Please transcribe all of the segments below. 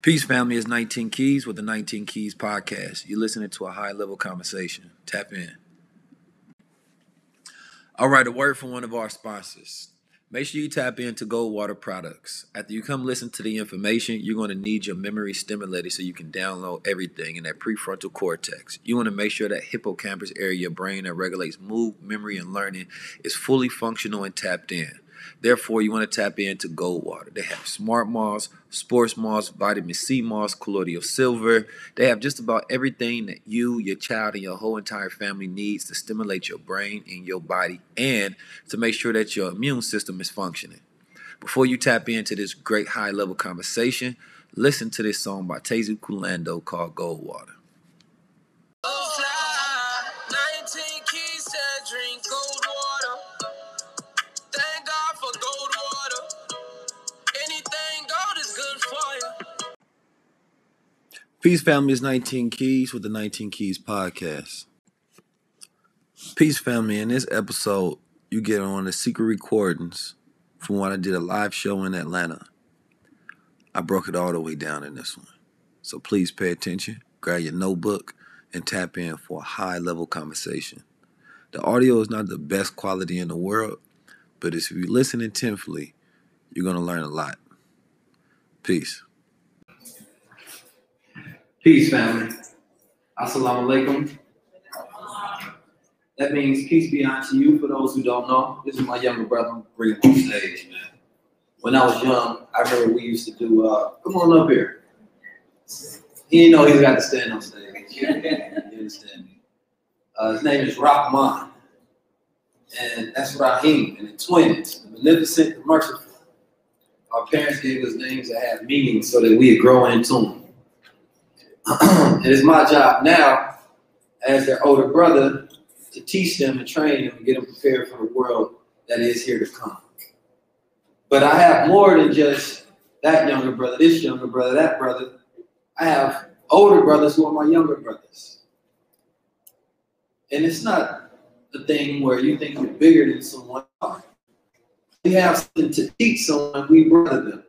Peace, family. It's 19 Keys with the 19 Keys podcast. You're listening to a high-level conversation. Tap in. All right, a word from one of our sponsors. Make sure you tap into Goldwater products. After you come listen to the information, you're going to need your memory stimulated so you can download everything in that prefrontal cortex. You want to make sure that hippocampus area of your brain that regulates mood, memory, and learning is fully functional and tapped in. Therefore, you want to tap into Goldwater. They have Smart Moss, Sports Moss, Vitamin C Moss, Colloidal Silver. They have just about everything that you, your child, and your whole entire family needs to stimulate your brain and your body and to make sure that your immune system is functioning. Before you tap into this great high-level conversation, listen to this song by Tezu Kulando called Goldwater. 19 Keys said drink cold water. Thank God for gold water. Anything gold is good for you. Peace, family. It's 19 Keys with the 19 Keys podcast. Peace, family. In this episode, you get on the secret recordings from when I did a live show in Atlanta. I broke it all the way down in this one. So please pay attention, grab your notebook, and tap in for a high-level conversation. The audio is not the best quality in the world, but if you listen intently, you're going to learn a lot. Peace. Peace, family. Assalamu alaikum. That means peace be unto you. For those who don't know, this is my younger brother. Bring him on stage, man. When I was young, I remember we used to do, come on up here. He didn't know he's got to stand on stage. You understand me? His name is Rahman. And that's Rahim, and the twins, the beneficent, the merciful. Our parents gave us names that have meaning so that we would grow into them. And it's my job now, as their older brother, to teach them and train them and get them prepared for the world that is here to come. But I have more than just that younger brother, this younger brother, that brother. I have older brothers who are my younger brothers. And it's not the thing where you think you're bigger than someone. We have something to teach someone, we brother them.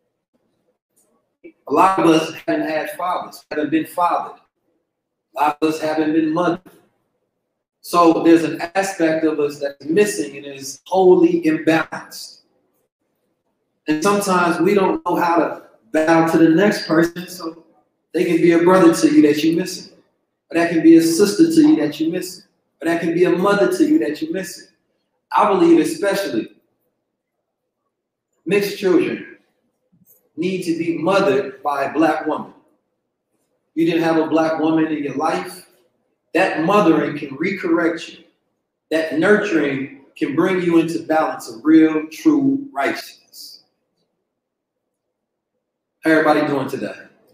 A lot of us haven't had fathers, haven't been fathered. A lot of us haven't been mothered. So there's an aspect of us that's missing and is wholly imbalanced. And sometimes we don't know how to bow to the next person, so they can be a brother to you that you're missing. Or that can be a sister to you that you're missing. Or that can be a mother to you that you're missing. I believe especially mixed children need to be mothered by a black woman. You didn't have a black woman in your life, that mothering can recorrect you. That nurturing can bring you into balance of real, true righteousness. How everybody doing today?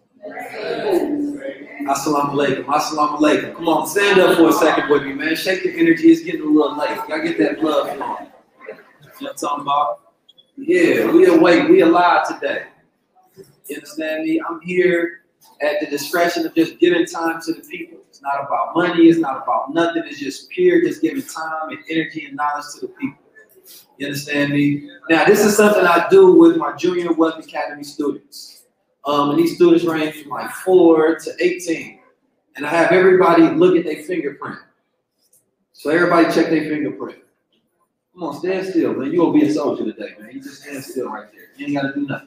Assalamu alaikum. Assalamu alaikum. Come on, stand up for a second with me, man. Shake the energy. It's getting a little late. Y'all get that blood flowing. You know what I'm talking about? Yeah, we awake. We alive today. You understand me? I'm here at the discretion of just giving time to the people. It's not about money. It's not about nothing. It's just pure, just giving time and energy and knowledge to the people. You understand me? Now, this is something I do with my Junior Wealth Academy students. And these students range from like 4 to 18. And I have everybody look at their fingerprint. So everybody check their fingerprint. Come on, stand still, man. You're going to be a soldier today, man. You just stand still right there. You ain't got to do nothing.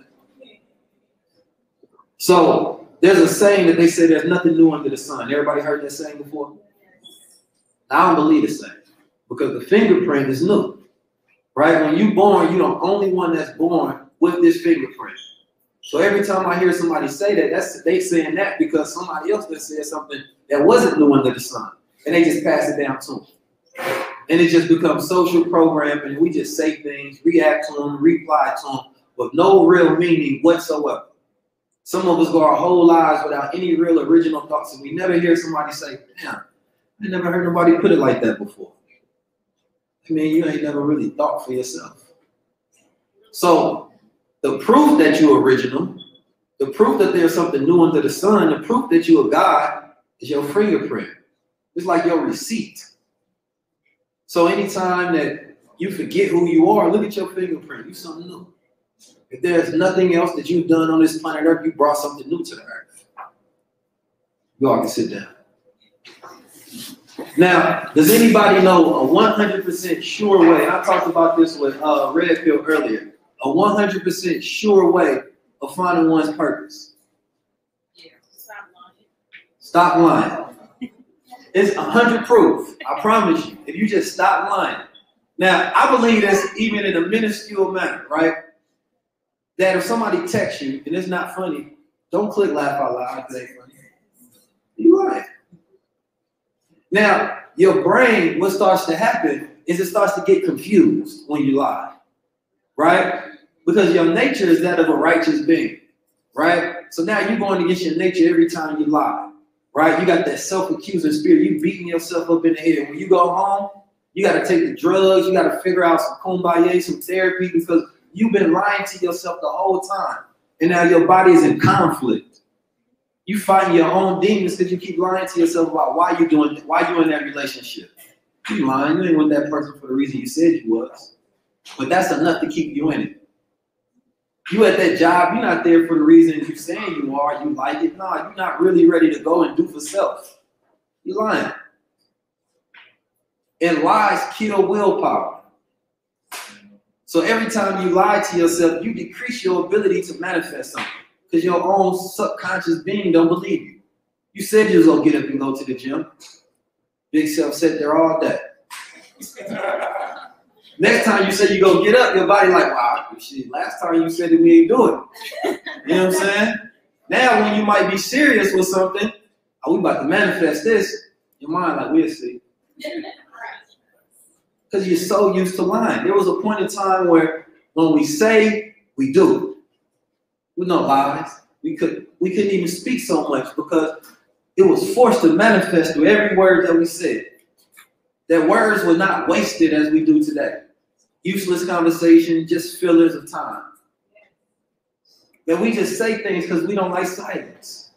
So there's a saying that they say there's nothing new under the sun. Everybody heard that saying before? I don't believe the saying because the fingerprint is new, right? When you're born, you're the only one that's born with this fingerprint. So every time I hear somebody say that, they saying that because somebody else just said something that wasn't new under the sun, and they just pass it down to them. And it just becomes social programming, and we just say things, react to them, reply to them, with no real meaning whatsoever. Some of us go our whole lives without any real original thoughts, and we never hear somebody say, damn, I never heard nobody put it like that before. I mean, you ain't never really thought for yourself. So the proof that you're original, the proof that there's something new under the sun, the proof that you're a God is your fingerprint. It's like your receipt. So anytime that you forget who you are, look at your fingerprint. You're something new. If there's nothing else that you've done on this planet Earth, you brought something new to the earth. You all can sit down. Now, does anybody know a 100% sure way? I talked about this with Red Pill earlier. A 100% sure way of finding one's purpose. Yeah, stop lying. Stop lying. It's 100 proof. I promise you. If you just stop lying. Now, I believe that's even in a minuscule manner, right? That if somebody texts you and it's not funny, don't click laugh out loud because it ain't funny. You lying. Now, your brain, what starts to happen is it starts to get confused when you lie, right? Because your nature is that of a righteous being, right? So now you're going against your nature every time you lie, right? You got that self-accusing spirit. You beating yourself up in the head. When you go home, you got to take the drugs. You got to figure out some kumbaya, some therapy, because you've been lying to yourself the whole time. And now your body is in conflict. You fighting your own demons because you keep lying to yourself about why you in that relationship. You lying. You ain't with that person for the reason you said you was. But that's enough to keep you in it. You at that job, you're not there for the reason you saying you are. You like it. No, you're not really ready to go and do for self. You're lying. And lies kill willpower. So every time you lie to yourself, you decrease your ability to manifest something. Because your own subconscious being don't believe you. You said you was going to get up and go to the gym. Big self sat there all day. Next time you say you go get up, your body like, wow, shit, last time you said that we ain't do it. You know what I'm saying? Now when you might be serious with something, oh, we about to manifest this, your mind like, we'll see. Because you're so used to lying. There was a point in time where when we say, we do. With no lies. We couldn't even speak so much because it was forced to manifest through every word that we said. That words were not wasted as we do today. Useless conversation, just fillers of time. That we just say things because we don't like silence.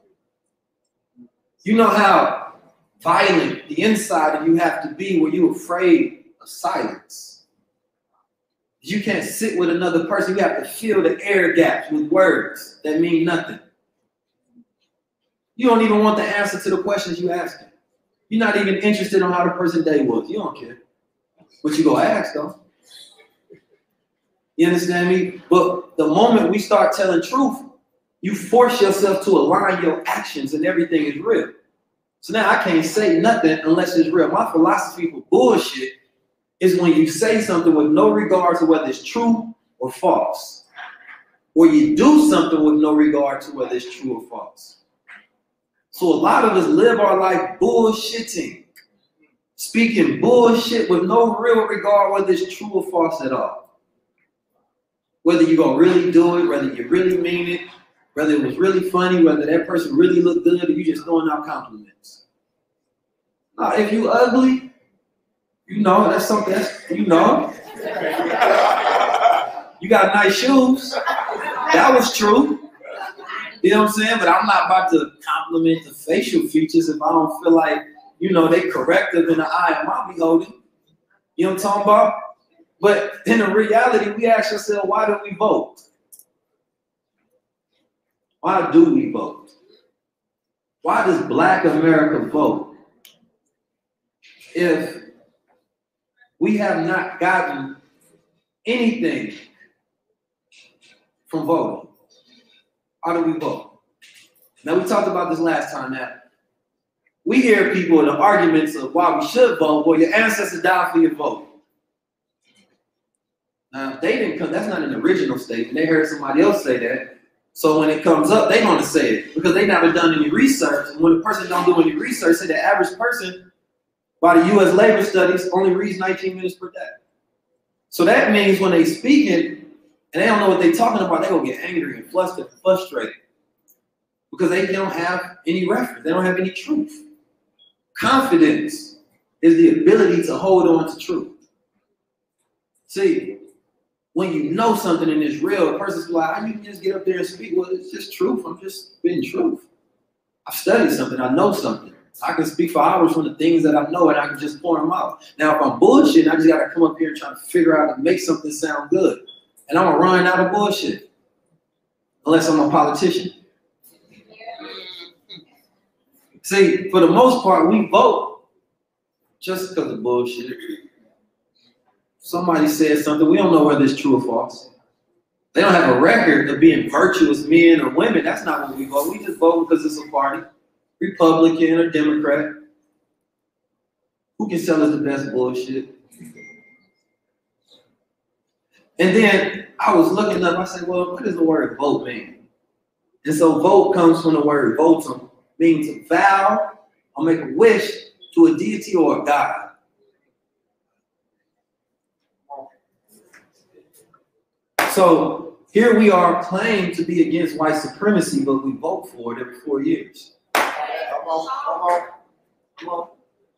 You know how violent the inside of you have to be when you're afraid of silence. You can't sit with another person. You have to fill the air gaps with words that mean nothing. You don't even want the answer to the questions you're asking. You're not even interested in how the person's day was. You don't care. But you go ask, though. You understand me? But the moment we start telling truth, you force yourself to align your actions and everything is real. So now I can't say nothing unless it's real. My philosophy for bullshit is when you say something with no regard to whether it's true or false. Or you do something with no regard to whether it's true or false. So a lot of us live our life bullshitting. Speaking bullshit with no real regard whether it's true or false at all. Whether you're going to really do it, whether you really mean it, whether it was really funny, whether that person really looked good, or you just throwing out compliments. Now, if you ugly, you know, that's something that's, you know. You got nice shoes. That was true. You know what I'm saying? But I'm not about to compliment the facial features if I don't feel like, you know, they corrective in the eye of my beholding. You know what I'm talking about? But in the reality, we ask ourselves, why do we vote? Why do we vote? Why does Black America vote? If we have not gotten anything from voting, how do we vote? Now, we talked about this last time that we hear people in the arguments of why we should vote. Well, your ancestors died for your vote. Now, they didn't come, that's not an original statement. They heard somebody else say that. So when it comes up, they're going to say it because they never done any research. And when a person don't do any research, say the average person, by the U.S. labor studies, only reads 19 minutes per day. So that means when they speak it and they don't know what they're talking about, they're going to get angry and frustrated because they don't have any reference. They don't have any truth. Confidence is the ability to hold on to truth. See, when you know something and it's real, a person's like, how you can just get up there and speak? Well, it's just truth. I'm just being truth. I've studied something. I know something. I can speak for hours from the things that I know and I can just pour them out. Now, if I'm bullshitting, I just got to come up here and try to figure out and make something sound good. And I'm gonna run out of bullshit. Unless I'm a politician. See, for the most part, we vote just because of bullshit. Somebody said something, we don't know whether it's true or false. They don't have a record of being virtuous men or women. That's not when we vote. We just vote because it's a party. Republican or Democrat. Who can sell us the best bullshit? And then I was looking up, I said, well, what does the word vote mean? And so vote comes from the word votum, means to vow or make a wish to a deity or a god. So here we are claiming to be against white supremacy, but we vote for it every 4 years. Come on.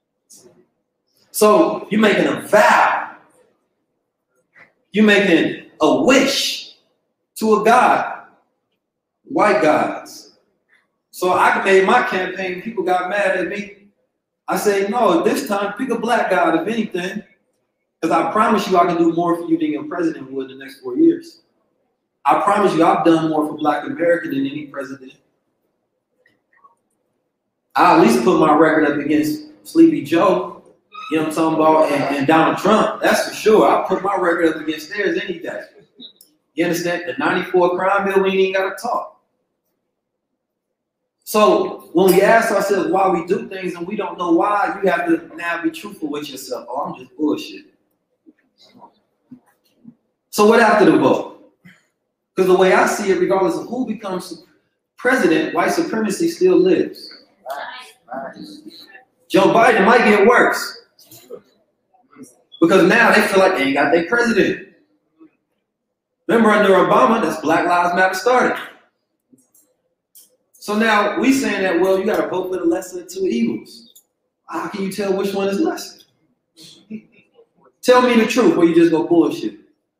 So you're making a vow. You're making a wish to a god. White gods. So I made my campaign, people got mad at me. I say, no, this time pick a black god, if anything. Because I promise you I can do more for you than your president would in the next 4 years. I promise you I've done more for Black America than any president. I at least put my record up against Sleepy Joe, you know what I'm talking about, and Donald Trump. That's for sure. I'll put my record up against theirs any day. You understand? The 94 crime bill, we ain't even got to talk. So when we ask ourselves why we do things and we don't know why, you have to now be truthful with yourself. Oh, I'm just bullshit. So what after the vote? Because the way I see it, regardless of who becomes president, white supremacy still lives. Joe Biden might get worse. Because now they feel like they ain't got their president. Remember under Obama, that's Black Lives Matter started. So now we saying that, well, you got to vote for the lesser of two evils. How can you tell which one is lesser? Tell me the truth, or you just go bullshit.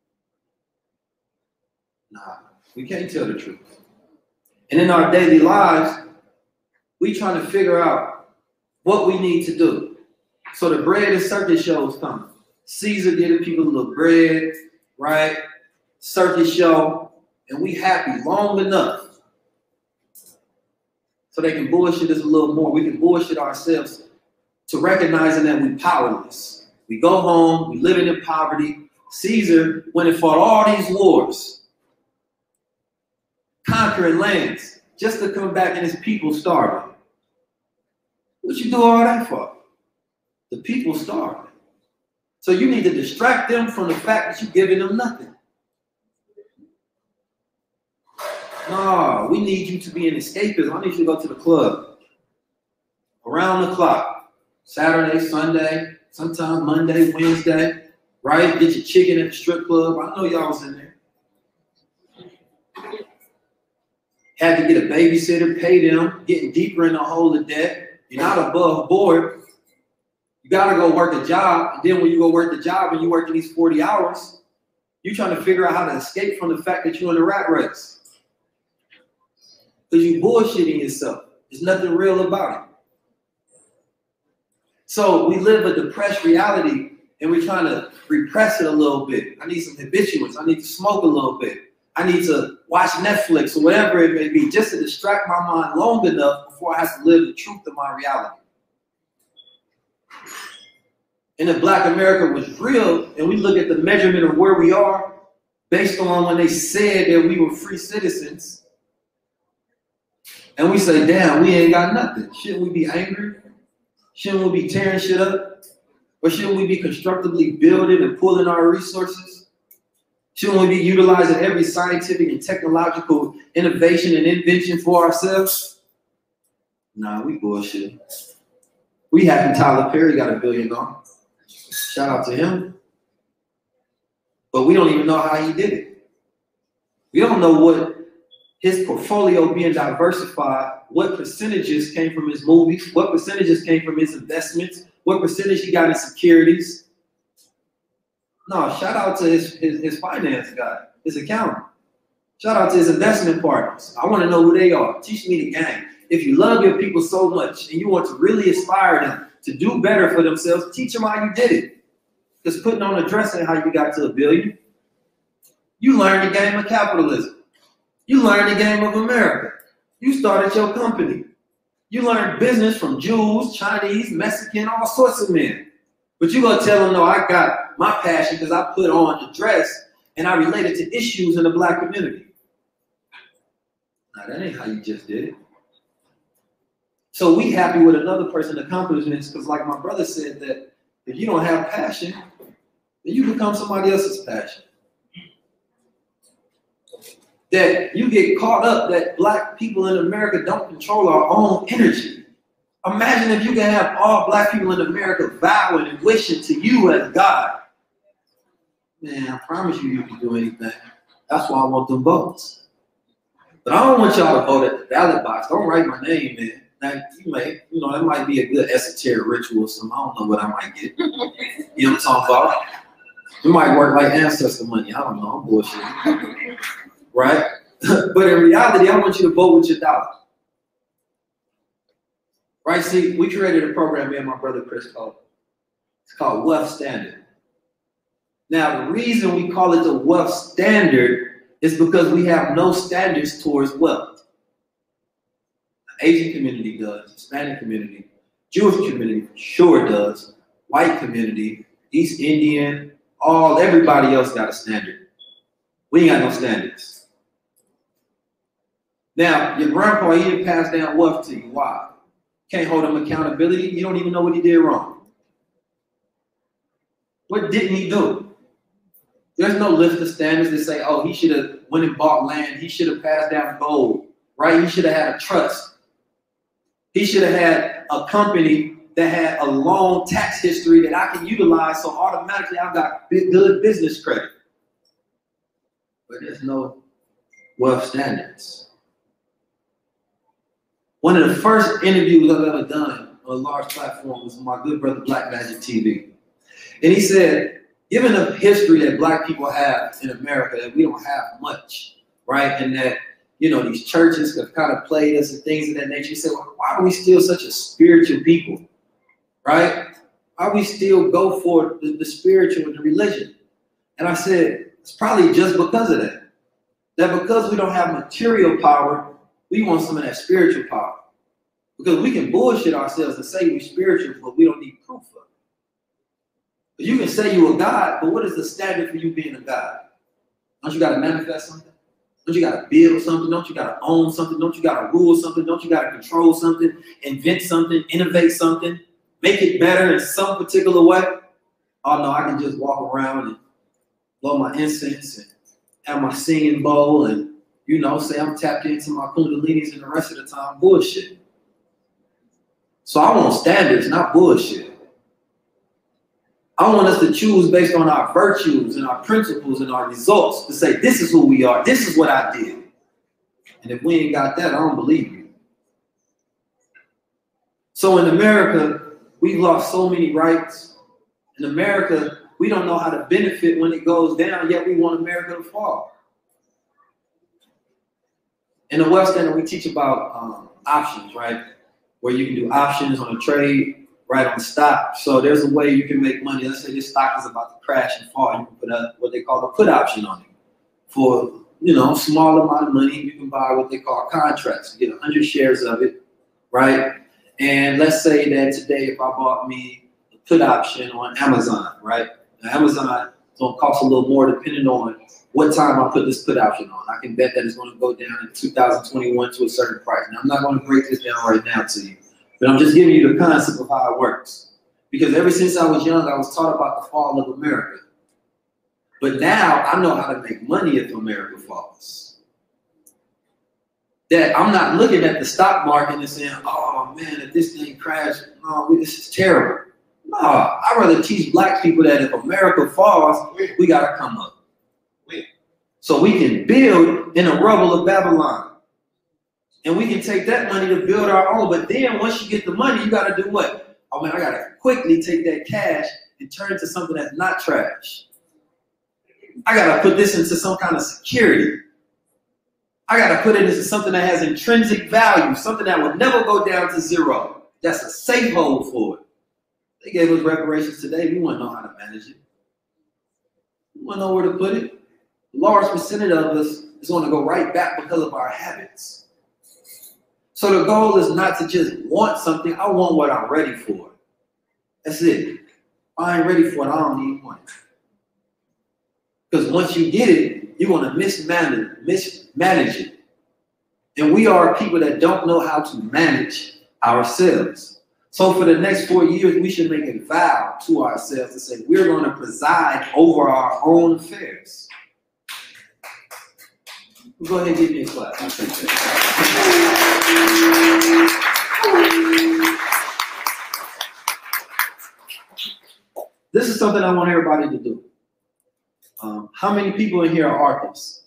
Nah, we can't tell the truth. And in our daily lives, we trying to figure out what we need to do. So the bread and circus shows come. Caesar giving people a little bread, right? Circus show, and we happy long enough so they can bullshit us a little more. We can bullshit ourselves to recognizing that we're powerless. We go home, we living in poverty. Caesar went and fought all these wars, conquering lands, just to come back and his people starving. What you do all that for? The people starving. So you need to distract them from the fact that you're giving them nothing. No, we need you to be an escapist. I need you to go to the club. Around the clock. Saturday, Sunday, sometimes Monday, Wednesday, right? Get your chicken at the strip club. I know y'all was in there. Had to get a babysitter, pay them, getting deeper in the hole of debt. You're not above board. You got to go work a job. And then when you go work the job and you work these 40 hours, you're trying to figure out how to escape from the fact that you're in the rat race. Because you're bullshitting yourself. There's nothing real about it. So we live a depressed reality and we're trying to repress it a little bit. I need some habituants. I need to smoke a little bit. I need to watch Netflix or whatever it may be just to distract my mind long enough before I have to live the truth of my reality. And if Black America was real and we look at the measurement of where we are based on when they said that we were free citizens, and we say, damn, we ain't got nothing. Shouldn't we be angry? Shouldn't we be tearing shit up? Or shouldn't we be constructively building and pulling our resources? Shouldn't we be utilizing every scientific and technological innovation and invention for ourselves? Nah, we bullshit. We happy Tyler Perry got $1 billion. Shout out to him. But we don't even know how he did it. We don't know what his portfolio being diversified, what percentages came from his movies, what percentages came from his investments, what percentage he got in securities. No, shout out to his finance guy, his accountant. Shout out to his investment partners. I want to know who they are. Teach me the game. If you love your people so much and you want to really inspire them to do better for themselves, teach them how you did it. Because putting on a dress ain't how you got to $1 billion. You learned the game of capitalism. You learned the game of America. You started your company. You learned business from Jews, Chinese, Mexican, all sorts of men. But you gonna tell them, no, I got my passion because I put on the dress and I related to issues in the black community. Now that ain't how you just did it. So we happy with another person's accomplishments because like my brother said that if you don't have passion, then you become somebody else's passion. That you get caught up that black people in America don't control our own energy. Imagine if you can have all black people in America vowing and wishing to you as God. Man, I promise you can do anything. That's why I want them votes. But I don't want y'all to vote at the ballot box. Don't write my name in. Now, that might be a good esoteric ritual or something. I don't know what I might get. You know what I'm talking about? It might work like ancestor money. I don't know. I'm bullshit. Right? But in reality, I want you to vote with your dollar. Right? See, we created a program, me and my brother Chris it's called Wealth Standard. Now, the reason we call it the Wealth Standard is because we have no standards towards wealth. The Asian community does, Hispanic community, Jewish community sure does, white community, East Indian, everybody else got a standard. We ain't got no standards. Now, your grandpa, he didn't pass down wealth to you. Why? Can't hold him accountability. You don't even know what he did wrong. What didn't he do? There's no list of standards that say, oh, he should have went and bought land. He should have passed down gold, right? He should have had a trust. He should have had a company that had a long tax history that I can utilize, so automatically I've got good business credit. But there's no wealth standards. One of the first interviews I've ever done on a large platform was with my good brother Black Magic TV. And he said, given the history that black people have in America, that we don't have much, right? And that, these churches have kind of played us and things of that nature. He said, well, why are we still such a spiritual people, right? Why we still go for the spiritual and the religion? And I said, it's probably just because of that. That because we don't have material power, we want some of that spiritual power. Because we can bullshit ourselves and say we're spiritual, but we don't need proof of it. You can say you're a God, but what is the standard for you being a God? Don't you got to manifest something? Don't you got to build something? Don't you got to own something? Don't you got to rule something? Don't you got to control something? Invent something? Innovate something? Make it better in some particular way? Oh no, I can just walk around and blow my incense and have my singing bowl and say I'm tapped into my kundalinis and the rest of the time bullshit. So I want standards, not bullshit. I want us to choose based on our virtues and our principles and our results to say, this is who we are. This is what I did. And if we ain't got that, I don't believe you. So in America, we've lost so many rights. In America, we don't know how to benefit when it goes down, yet we want America to fall. In the Wealth Standard, we teach about options, right? Where you can do options on a trade, right, on stock. So there's a way you can make money. Let's say this stock is about to crash and fall. You can put what they call a put option on it. For, small amount of money, you can buy what they call contracts. You get 100 shares of it, right? And let's say that today, if I bought me a put option on Amazon, right? Now, Amazon is going to cost a little more depending on what time I put this put option on. I can bet that it's going to go down in 2021 to a certain price. Now, I'm not going to break this down right now to you, but I'm just giving you the concept of how it works. Because ever since I was young, I was taught about the fall of America. But now I know how to make money if America falls. That I'm not looking at the stock market and saying, oh man, if this thing crashed, no, this is terrible. No, I'd rather teach black people that if America falls, we got to come up. So we can build in the rubble of Babylon. And we can take that money to build our own. But then once you get the money, you got to do what? Oh man, I got to quickly take that cash and turn it to something that's not trash. I got to put this into some kind of security. I got to put it into something that has intrinsic value, something that will never go down to zero. That's a safe hold for it. They gave us reparations today. We want to know how to manage it. We want to know where to put it. A large percentage of us is going to go right back because of our habits. So the goal is not to just want something. I want what I'm ready for. That's it. If I ain't ready for it, I don't need one. Because once you get it, you're going to mismanage it. And we are people that don't know how to manage ourselves. So for the next 4 years, we should make a vow to ourselves to say we're going to preside over our own affairs. Go ahead and give me a clap. I'll take that. This is something I want everybody to do. How many people in here are authors?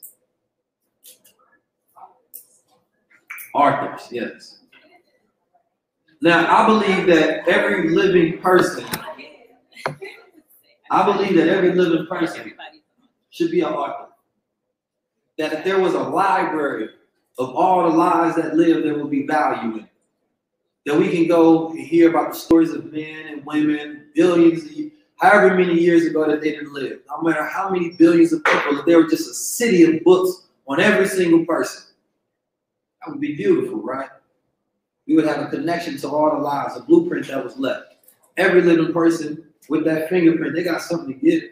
Authors, yes. Now, I believe that every living person should be an author. That if there was a library of all the lives that live, there would be value in it. That we can go and hear about the stories of men and women, billions of years, however many years ago that they didn't live. No matter how many billions of people, if there were just a city of books on every single person, that would be beautiful, right? We would have a connection to all the lives, a blueprint that was left. Every living person with that fingerprint, they got something to give.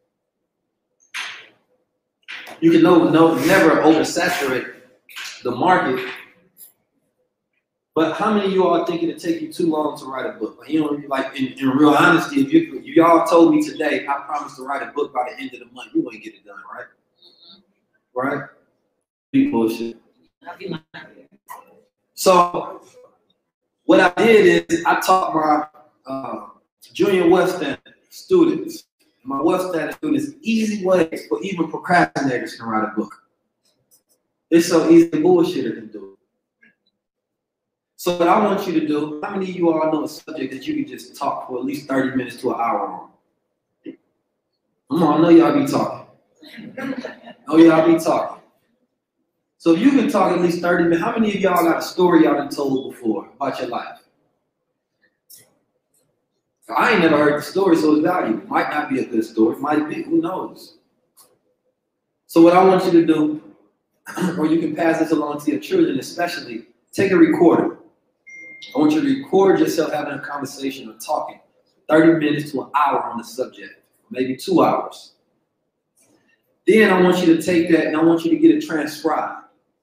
You can never oversaturate the market. But how many of you all think it'd take you too long to write a book? Like, you know, like in real honesty, if y'all told me today, I promise to write a book by the end of the month, you wouldn't get it done, right? Right? Be bullshit. So what I did is I taught my junior West End students, my West End students, easy ways for even procrastinators to write a book. It's so easy, a bullshitter can do it. So what I want you to do, how many of you all know a subject that you can just talk for at least 30 minutes to an hour on? Come on, I know y'all be talking. So if you can talk at least 30 minutes, how many of y'all got a story y'all done told before about your life? I ain't never heard the story, so it's valuable. Might not be a good story, might be, who knows? So what I want you to do, or you can pass this along to your children especially, take a recorder. I want you to record yourself having a conversation or talking 30 minutes to an hour on the subject, maybe 2 hours. Then I want you to take that and I want you to get it transcribed.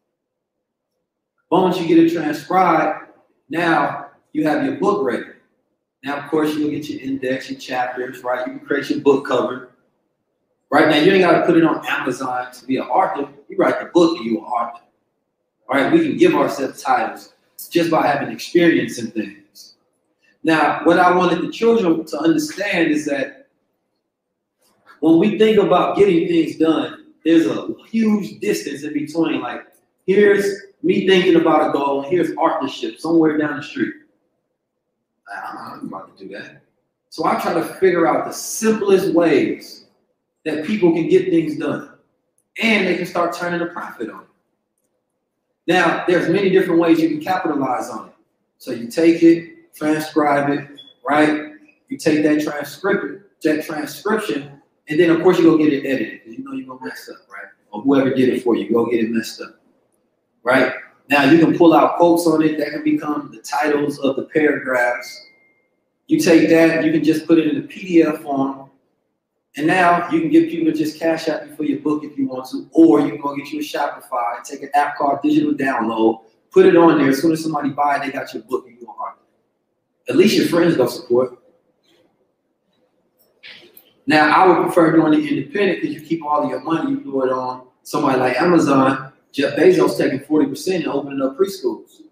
Once you get it transcribed, now you have your book ready. Now, of course, you'll get your index, your chapters, right? You can create your book cover. Right now, you ain't got to put it on Amazon to be an author. You write the book and you're an author. All right, we can give ourselves titles just by having experience in things. Now, what I wanted the children to understand is that when we think about getting things done, there's a huge distance in between. Like, here's me thinking about a goal, and here's authorship somewhere down the street. I'm about to do that. So I try to figure out the simplest ways that people can get things done, and they can start turning a profit on it. Now, there's many different ways you can capitalize on it. So you take it, transcribe it, right? You take that transcription, and then of course you go get it edited because you know you're gonna mess up, right? Or whoever did it for you, go get it messed up, right? Now you can pull out quotes on it that can become the titles of the paragraphs. You take that, you can just put it in a PDF form, and now you can get people to just cash out you for your book if you want to, or you can go get you a Shopify, take an app called Digital Download, put it on there. As soon as somebody buy it, they got your book and you are. At least your friends go support. Now, I would prefer doing it independent because you keep all of your money. You do it on somebody like Amazon. Jeff Bezos taking 40% and opening up preschools.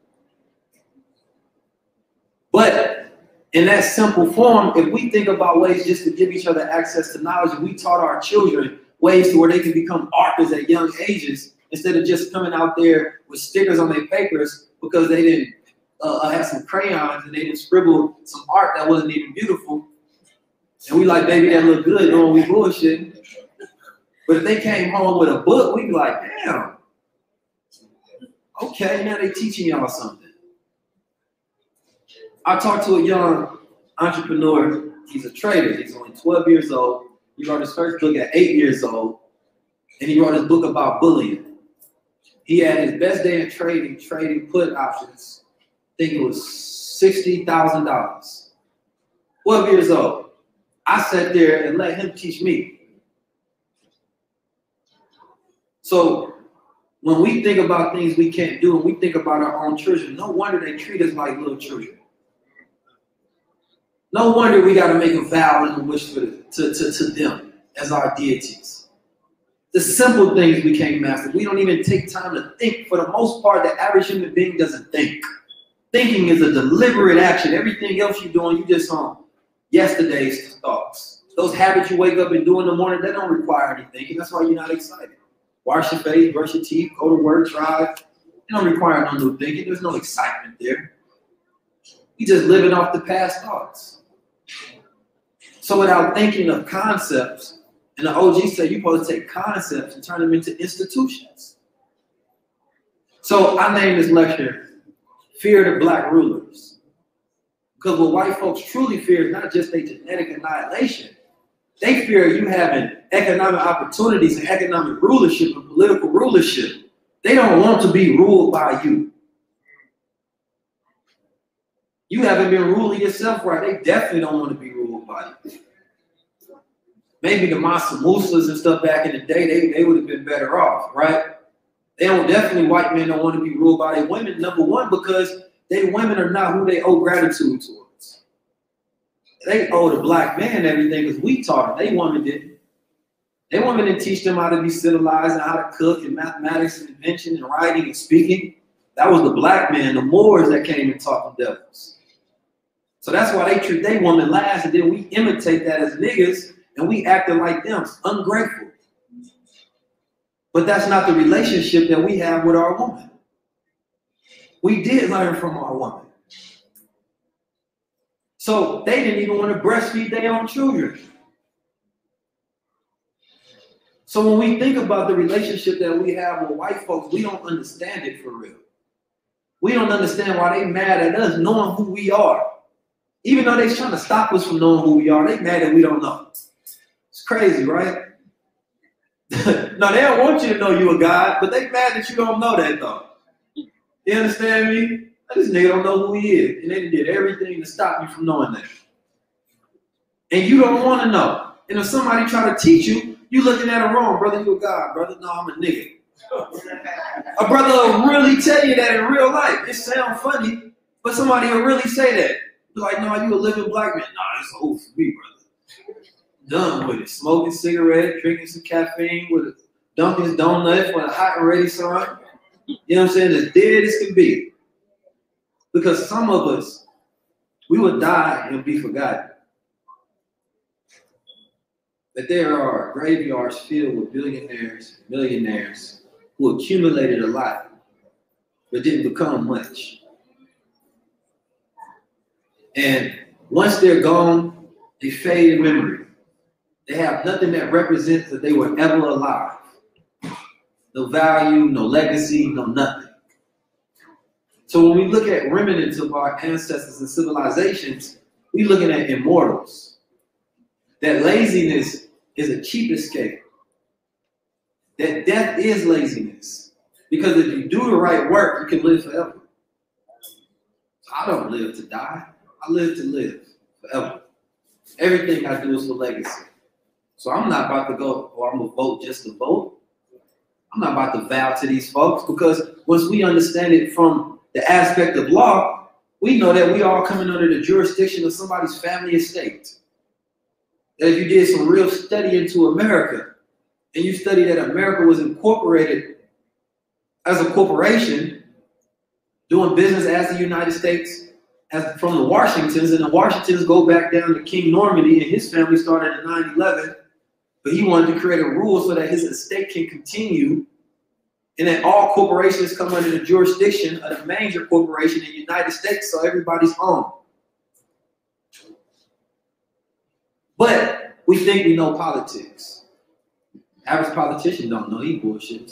But in that simple form, if we think about ways just to give each other access to knowledge, and we taught our children ways to where they can become authors at young ages, instead of just coming out there with stickers on their papers because they didn't have some crayons and they didn't scribble some art that wasn't even beautiful. And we like, baby, that look good, knowing we bullshit. But if they came home with a book, we'd be like, damn. Okay, now they teaching y'all something. I talked to a young entrepreneur. He's a trader. He's only 12 years old. He wrote his first book at 8 years old. And he wrote his book about bullying. He had his best day in trading put options. I think it was $60,000. 12 years old. I sat there and let him teach me. So when we think about things we can't do and we think about our own children, no wonder they treat us like little children. No wonder we got to make a vow and a wish to them as our deities. The simple things we can't master. We don't even take time to think. For the most part, the average human being doesn't think. Thinking is a deliberate action. Everything else you're doing, you just on yesterday's thoughts. Those habits you wake up and do in the morning, they don't require any thinking. That's why you're not excited. Wash your face, brush your teeth, go to work, drive. They don't require no new thinking. There's no excitement there. You're just living off the past thoughts. So without thinking of concepts, and the OG said you're supposed to take concepts and turn them into institutions. So I named this lecture, Fear the Black Rulers. Because what white folks truly fear is not just their genetic annihilation. They fear you having economic opportunities and economic rulership and political rulership. They don't want to be ruled by you. You haven't been ruling yourself right. They definitely don't want to be ruled by you. Maybe the Mansa Musas and stuff back in the day, they would have been better off, right? Definitely white men don't want to be ruled by their women, number one, because their women are not who they owe gratitude towards. They owe the black man everything because we taught them. They women didn't. They women didn't teach them how to be civilized and how to cook and mathematics and invention and writing and speaking. That was the black man, the Moors that came and taught them devils. So that's why they treat their woman last, and then we imitate that as niggas, and we acting like them, ungrateful. But that's not the relationship that we have with our woman. We did learn from our woman. So they didn't even want to breastfeed their own children. So when we think about the relationship that we have with white folks, we don't understand it for real. We don't understand why they mad at us knowing who we are. Even though they're trying to stop us from knowing who we are, they mad that we don't know. It's crazy, right? No, they don't want you to know you a God, but they mad that you don't know that though. You understand me? This nigga don't know who he is. And they did everything to stop you from knowing that. And you don't want to know. And if somebody try to teach you, you looking at it wrong. Brother, you a God. Brother, no, I'm a nigga. A brother will really tell you that in real life. It sounds funny, but somebody will really say that. Be like, no, you a living black man. Nah, it's old for me, brother. Done with it. Smoking cigarette, drinking some caffeine with a Dunkin' Donuts with a hot and ready sign. You know what I'm saying? As dead as can be. Because some of us, we would die and be forgotten. But there are graveyards filled with billionaires, millionaires who accumulated a lot, but didn't become much. And once they're gone, they fade in memory. They have nothing that represents that they were ever alive. No value, no legacy, no nothing. So when we look at remnants of our ancestors and civilizations, we're looking at immortals. That laziness is a cheap escape. That death is laziness. Because if you do the right work, you can live forever. So I don't live to die. I live to live forever. Everything I do is for legacy. So I'm not about to go, or I'm going to vote just to vote. I'm not about to vow to these folks, because once we understand it from the aspect of law, we know that we are coming under the jurisdiction of somebody's family estate. That if you did some real study into America, and you study that America was incorporated as a corporation, doing business as the United States, as from the Washingtons, and the Washingtons go back down to King Normandy, and his family started in 9/11, but he wanted to create a rule so that his estate can continue, and that all corporations come under the jurisdiction of the major corporation in the United States, so everybody's home. But we think we know politics. Average politician don't know, he bullshit.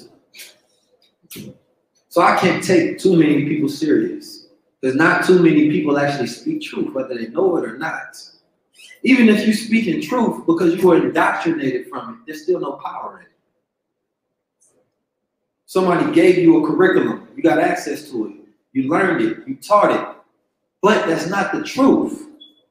So I can't take too many people serious. Because not too many people actually speak truth, whether they know it or not. Even if you speak in truth because you were indoctrinated from it, there's still no power in it. Somebody gave you a curriculum. You got access to it. You learned it. You taught it. But that's not the truth.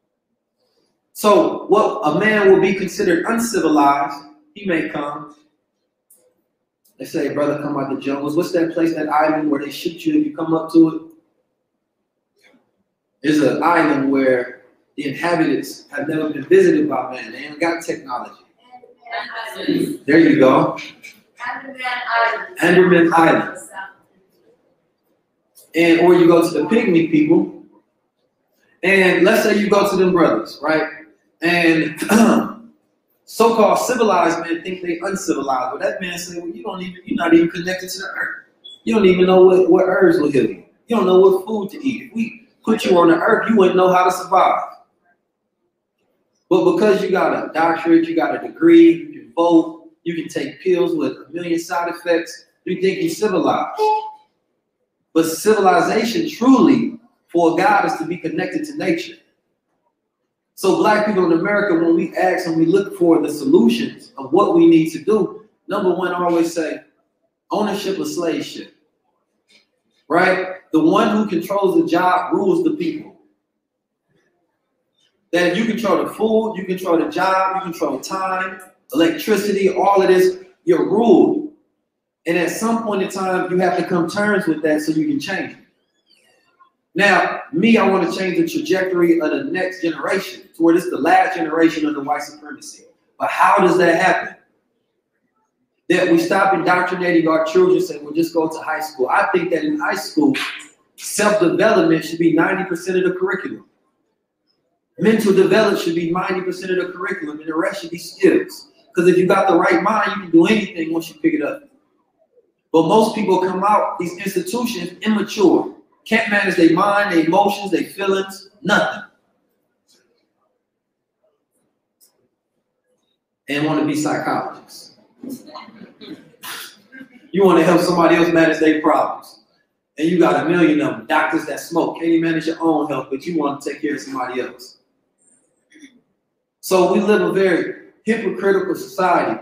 So what a man will be considered uncivilized, he may come. They say, brother, come out the jungles. What's that place, that island where they shoot you if you come up to it? There's an island where the inhabitants have never been visited by man. They ain't got technology. There you go. Andaman Island. And or you go to the pygmy people, and let's say you go to them brothers, right? And so-called civilized men think they uncivilized. But that man say, well, you're not even connected to the earth. You don't even know what herbs will heal you. You don't know what food to eat. If we put you on the earth, you wouldn't know how to survive. But because you got a doctorate, you got a degree, you can vote, you can take pills with a million side effects, you think you're civilized. But civilization truly for God is to be connected to nature. So black people in America, when we ask and we look for the solutions of what we need to do, number one, I always say ownership of slave ship. Right? The one who controls the job rules the people. That if you control the food, you control the job, you control time, electricity, all of this, you're ruled. And at some point in time, you have to come to terms with that so you can change it. Now, me, I want to change the trajectory of the next generation to where this is the last generation of the white supremacy. But how does that happen? That we stop indoctrinating our children, saying, well, just go to high school. I think that in high school, self-development should be 90% of the curriculum. Mental development should be 90% of the curriculum, and the rest should be skills. Because if you got the right mind, you can do anything once you pick it up. But most people come out these institutions immature. Can't manage their mind, their emotions, their feelings, nothing. And want to be psychologists. You want to help somebody else manage their problems. And you got a million of them. Doctors that smoke. Can't even manage your own health, but you want to take care of somebody else. So we live a very hypocritical society.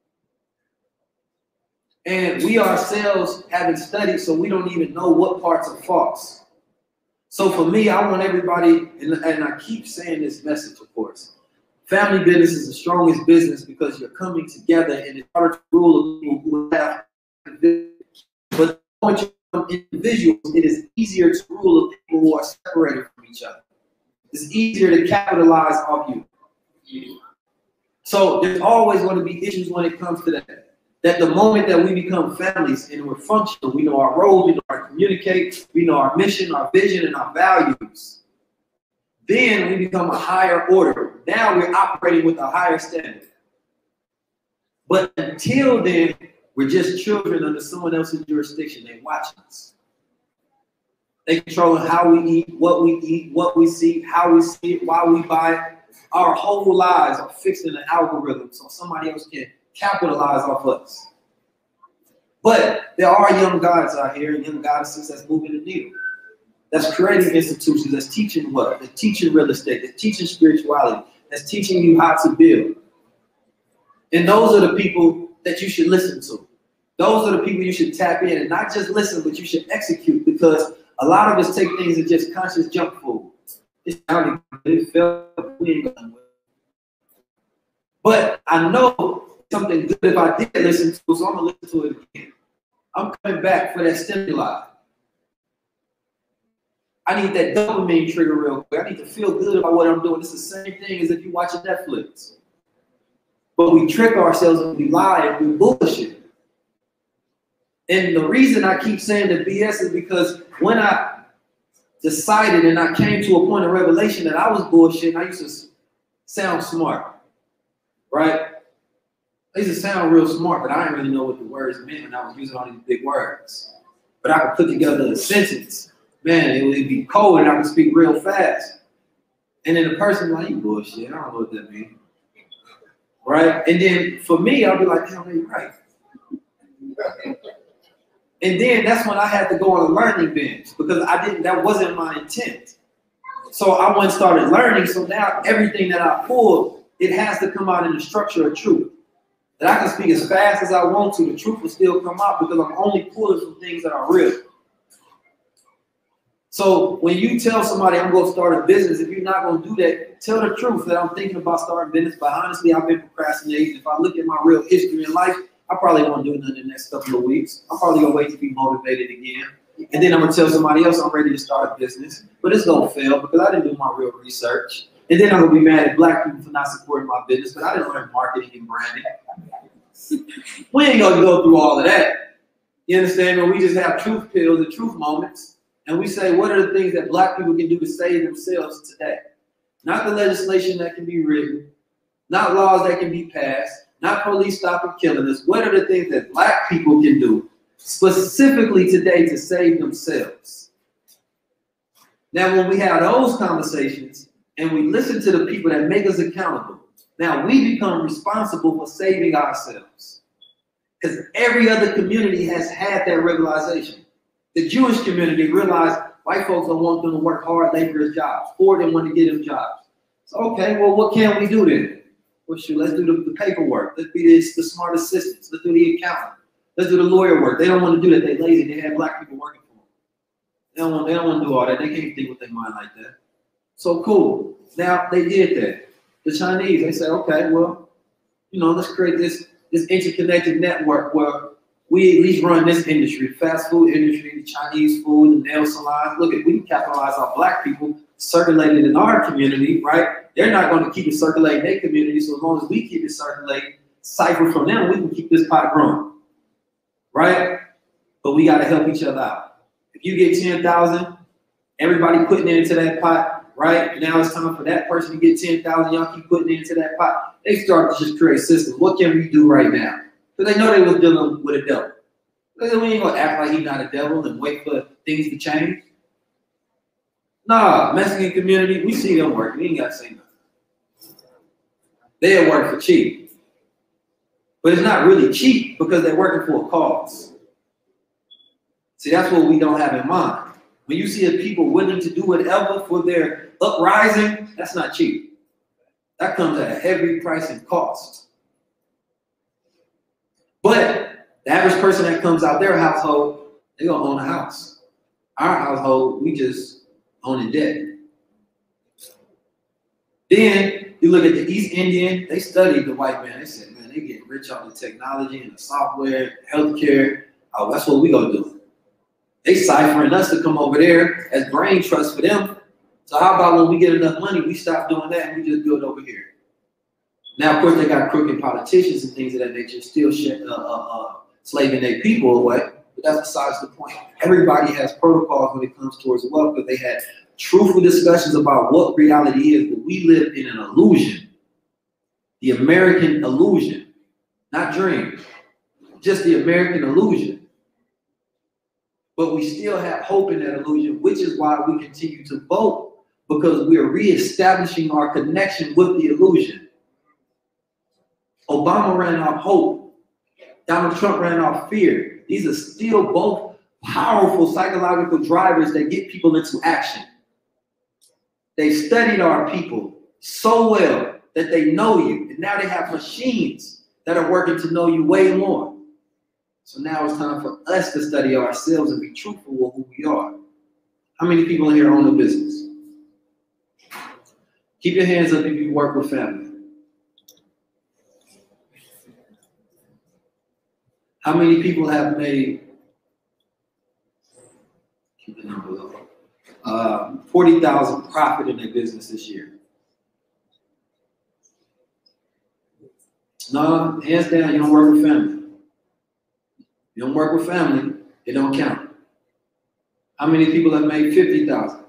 And we ourselves haven't studied, so we don't even know what parts are false. So for me, I want everybody, and I keep saying this message, of course. Family business is the strongest business because you're coming together and it's hard to rule people who have, but when you become individuals, it is easier to rule people who are separated from each other. It's easier to capitalize off you. So there's always going to be issues when it comes to that. That the moment that we become families and we're functional, we know our roles, we know how to communicate, we know our mission, our vision, and our values. Then we become a higher order. Now we're operating with a higher standard. But until then, we're just children under someone else's jurisdiction. They watch us. They control how we eat, what we see, how we see it, why we buy it. Our whole lives are fixed in an algorithm so somebody else can capitalize off us. But there are young gods out here and young goddesses that's moving the needle. That's creating institutions, that's teaching what? That's teaching real estate, that's teaching spirituality, that's teaching you how to build. And those are the people that you should listen to. Those are the people you should tap in and not just listen, but you should execute, because a lot of us take things as just conscious junk food. It sounded good, it felt we ain't gonna win. But I know something good if I did listen to, so I'm gonna listen to it again. I'm coming back for that stimuli. I need that dopamine trigger real quick. I need to feel good about what I'm doing. It's the same thing as if you're watching Netflix. But we trick ourselves and we lie and we bullshit. And the reason I keep saying the BS is because when I decided and I came to a point of revelation that I was bullshitting, I used to sound smart, right? I used to sound real smart, but I didn't really know what the words meant when I was using all these big words. But I could put together a sentence. Man, it would be cold and I could speak real fast. And then the person like, you bullshit, I don't know what that means. Right? And then for me, I'll be like, damn, you're right. And then that's when I had to go on a learning bench because that wasn't my intent. So I went and started learning. So now everything that I pulled, it has to come out in the structure of truth. that I can speak as fast as I want to. The truth will still come out because I'm only pulling from things that are real. So when you tell somebody I'm going to start a business, if you're not going to do that, tell the truth that I'm thinking about starting a business. But honestly, I've been procrastinating. If I look at my real history in life, I probably won't do it in the next couple of weeks. I'm probably going to wait to be motivated again. And then I'm going to tell somebody else I'm ready to start a business. But it's going to fail because I didn't do my real research. And then I'm going to be mad at black people for not supporting my business, but I didn't learn marketing and branding. We ain't going to go through all of that. You understand? When we just have truth pills and truth moments. And we say, what are the things that black people can do to save themselves today? Not the legislation that can be written, not laws that can be passed, not police stopping killing us. What are the things that black people can do specifically today to save themselves? Now, when we have those conversations and we listen to the people that make us accountable, now we become responsible for saving ourselves. Because every other community has had that realization. The Jewish community realized white folks don't want them to work hard, laborious jobs. Poor didn't want to get them jobs. So, okay, well, what can we do then? Well, shoot, let's do the paperwork. Let's be the smart assistants. Let's do the accountant. Let's do the lawyer work. They don't want to do that. They're lazy. They have black people working for them. They don't want to do all that. They can't think with their mind like that. So cool. Now they did that. The Chinese, they said, okay, well, let's create this interconnected network where we at least run this industry, fast food industry, the Chinese food, the nail salons. Look, if we can capitalize on black people circulating in our community, right? They're not going to keep it circulating in their community. So as long as we keep it circulating, cipher from them, we can keep this pot growing, right? But we got to help each other out. If you get 10,000, everybody putting into that pot, right? Now it's time for that person to get 10,000. Y'all keep putting into that pot. They start to just create systems. What can we do right now? Because they know they was dealing with a devil. We ain't gonna act like he's not a devil and wait for things to change. Nah, Mexican community, we see them working. We ain't gotta say nothing. They'll work for cheap. But it's not really cheap because they're working for a cause. See, that's what we don't have in mind. When you see a people willing to do whatever for their uprising, that's not cheap. That comes at a heavy price and cost. But the average person that comes out their household, they're going to own a house. Our household, we just own in debt. Then you look at the East Indian, they studied the white man. They said, man, they get rich off the technology and the software, healthcare. Oh, that's what we going to do. They ciphering us to come over there as brain trust for them. So how about when we get enough money, we stop doing that and we just build over here? Now, of course, they got crooked politicians and things of that nature still slaving their people away, but that's besides the point. Everybody has protocols when it comes towards wealth, because they had truthful discussions about what reality is, but we live in an illusion. The American illusion, not dream, just the American illusion. But we still have hope in that illusion, which is why we continue to vote, because we are reestablishing our connection with the illusion. Obama ran off hope. Donald Trump ran off fear. These are still both powerful psychological drivers that get people into action. They studied our people so well that they know you. And now they have machines that are working to know you way more. So now it's time for us to study ourselves and be truthful with who we are. How many people in here own a business? Keep your hands up if you work with family. How many people have made, keep the number low, 40,000 profit in their business this year? No, hands down, you don't work with family. You don't work with family, it don't count. How many people have made 50,000?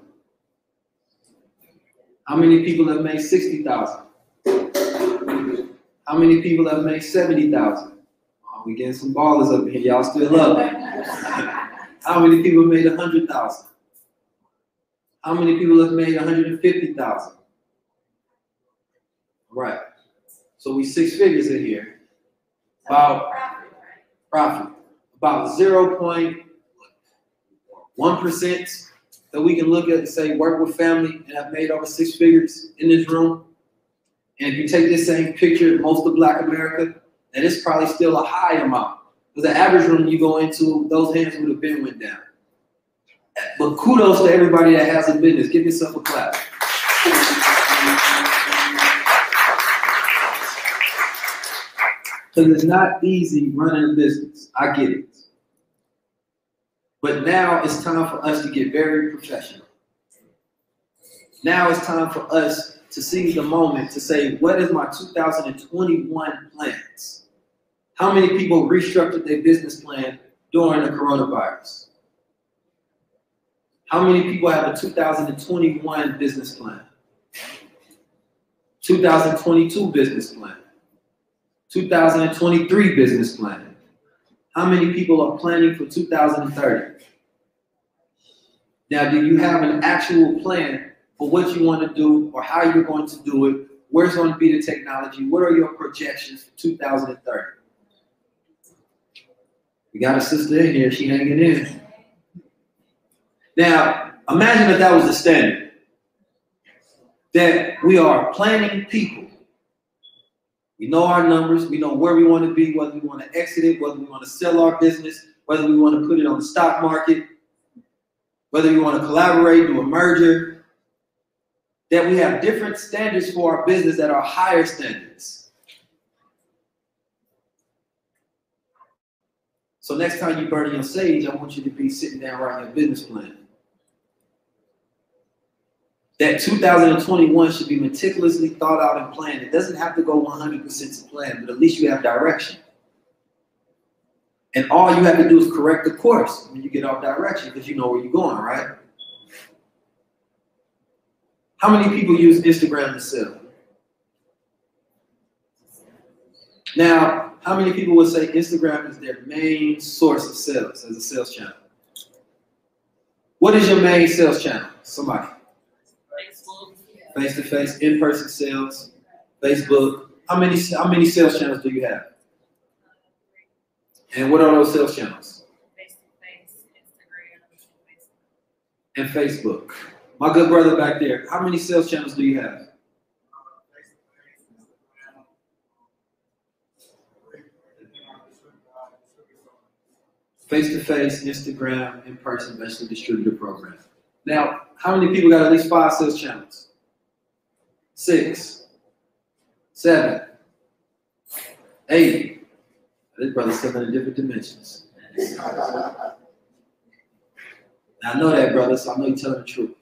How many people have made 60,000? How many people have made 70,000? Oh, we getting some ballers up here. Y'all still love it. How many people made 100,000? How many people have made 150,000? Right. So we six figures in here. About profit. About 0.1% that we can look at and say work with family and have made over six figures in this room. And if you take this same picture, most of Black America, and it's probably still a high amount. Because the average room you go into, those hands would have been went down. But kudos to everybody that has a business. Give yourself a clap. Because it's not easy running a business. I get it. But now it's time for us to get very professional. Now it's time for us to seize the moment to say, what is my 2021 plans? How many people restructured their business plan during the coronavirus? How many people have a 2021 business plan? 2022 business plan? 2023 business plan? How many people are planning for 2030? Now, do you have an actual plan for what you want to do or how you're going to do it? Where's going to be the technology? What are your projections for 2030? We got a sister in here, she hanging in. Now, imagine if that was the standard. That we are planning people. We know our numbers, we know where we want to be, whether we want to exit it, whether we want to sell our business, whether we want to put it on the stock market, whether we want to collaborate, do a merger. That we have different standards for our business that are higher standards. So next time you burn your sage, I want you to be sitting down writing a business plan. That 2021 should be meticulously thought out and planned. It doesn't have to go 100% to plan, but at least you have direction. And all you have to do is correct the course when you get off direction because you know where you're going, right? How many people use Instagram to sell? Now, how many people would say Instagram is their main source of sales as a sales channel? What is your main sales channel? Somebody. Face-to-face, in-person sales, Facebook. How many sales channels do you have? And what are those sales channels? Face-to-face, Instagram, and Facebook. My good brother back there, how many sales channels do you have? Face-to-face, Instagram, in-person, eventually distributor program. Now, how many people got at least 5 sales channels? 6, 7, 8. This brother's still in different dimensions. I know that, brother, so I know you're telling the truth.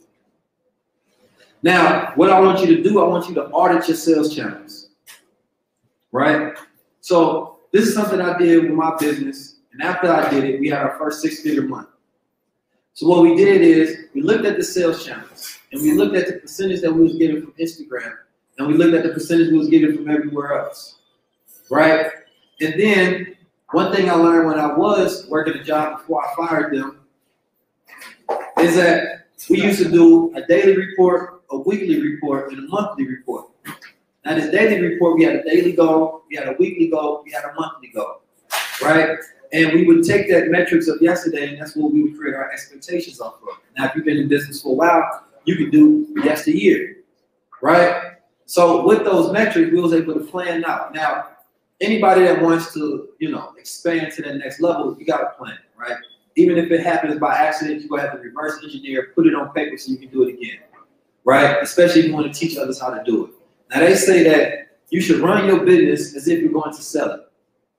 Now, what I want you to do, I want you to audit your sales channels, right? So this is something I did with my business, and after I did it, we had our first 6-figure month. So what we did is we looked at the sales channels, and we looked at the percentage that we was getting from Instagram, and we looked at the percentage we was getting from everywhere else, right? And then one thing I learned when I was working a job before I fired them is that we used to do a daily report, a weekly report, and a monthly report. Now this daily report, we had a daily goal, we had a weekly goal, we had a monthly goal, right? And we would take that metrics of yesterday, and that's what we would create our expectations off of. Now, if you've been in business for a while, you can do yesteryear, right? So with those metrics, we was able to plan out. Now, anybody that wants to, expand to that next level, you got to plan, right? Even if it happens by accident, you're going to have to reverse engineer, put it on paper so you can do it again, right? Especially if you want to teach others how to do it. Now, they say that you should run your business as if you're going to sell it.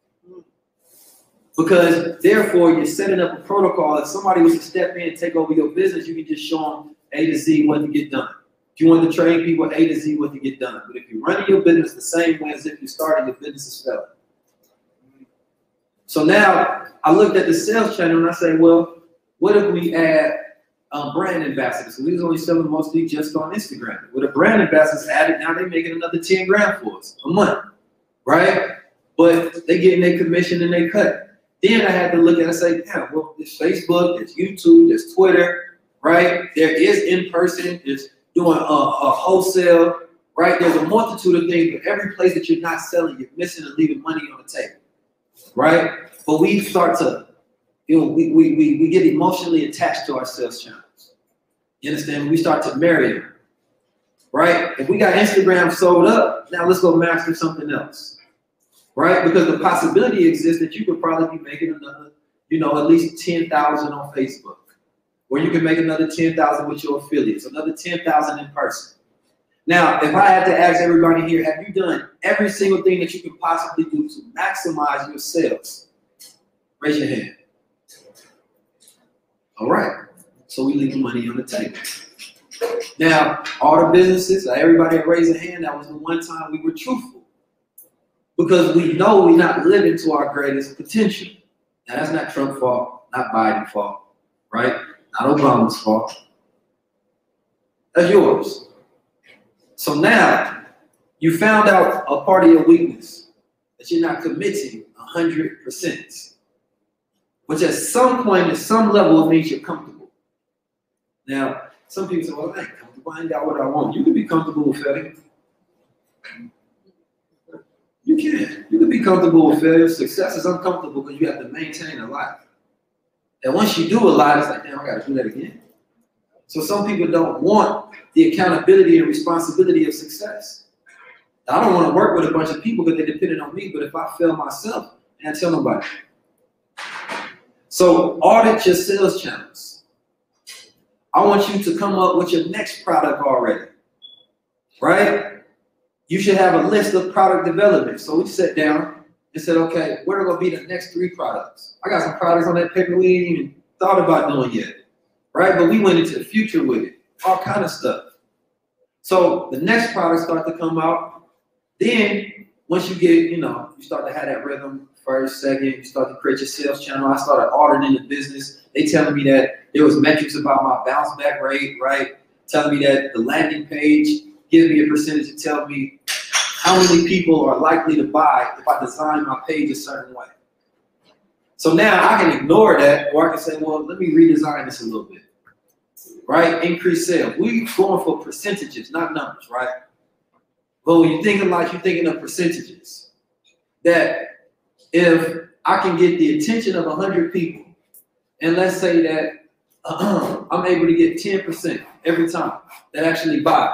Because, therefore, you're setting up a protocol. If somebody was to step in and take over your business, you can just show them A to Z what to get done. If you want to train people A to Z what to get done. But if you're running your business the same way as if you started, your business is failing. So now, I looked at the sales channel and I say, well, what if we add brand ambassadors? So we was only selling mostly just on Instagram. With a brand ambassadors added, now they're making another 10 grand for us a month, right? But they getting their commission and they cut. Then I had to look at it and say, yeah, well, there's Facebook, there's YouTube, there's Twitter, right? There is in-person, there's doing a wholesale, right? There's a multitude of things, but every place that you're not selling, you're missing and leaving money on the table, right? But we start to, we get emotionally attached to our sales channels. You understand? We start to marry them, right? If we got Instagram sold up, now let's go master something else. right? Because the possibility exists that you could probably be making another, at least 10,000 on Facebook, or you can make another 10,000 with your affiliates, another 10,000 in person. Now, if I had to ask everybody here, have you done every single thing that you could possibly do to maximize your sales? Raise your hand. All right. So we leave the money on the table. Now, all the businesses, everybody that raised a hand, that was the one time we were truthful. Because we know we're not living to our greatest potential. Now, that's not Trump's fault, not Biden's fault, right? Not Obama's fault. That's yours. So now, you found out a part of your weakness, that you're not committing 100%. Which at some point, at some level, it means you're comfortable. Now, some people say, well, I ain't comfortable, I ain't got what I want. You can be comfortable with failure. You can. You can be comfortable with failure. Success is uncomfortable because you have to maintain a life. And once you do a lot, it's like, damn, I got to do that again. So some people don't want the accountability and responsibility of success. I don't want to work with a bunch of people because they're dependent on me, but if I fail myself, I can't tell nobody. So audit your sales channels. I want you to come up with your next product already, right? You should have a list of product development. So we sat down and said, okay, what are going to be the next 3 products? I got some products on that paper we ain't even thought about doing yet, right? But we went into the future with it, all kind of stuff. So the next products start to come out. Then once you get, you start to have that rhythm, first, second, you start to create your sales channel. I started auditing the business. They telling me that there was metrics about my bounce back rate, right? Telling me that the landing page gives me a percentage to tell me how many people are likely to buy if I design my page a certain way. So now I can ignore that, or I can say, well, let me redesign this a little bit, right? Increase sales. We're going for percentages, not numbers, right? But when you're thinking like you're thinking of percentages, that if I can get the attention of 100 people, and let's say that I'm able to get 10% every time that actually buy.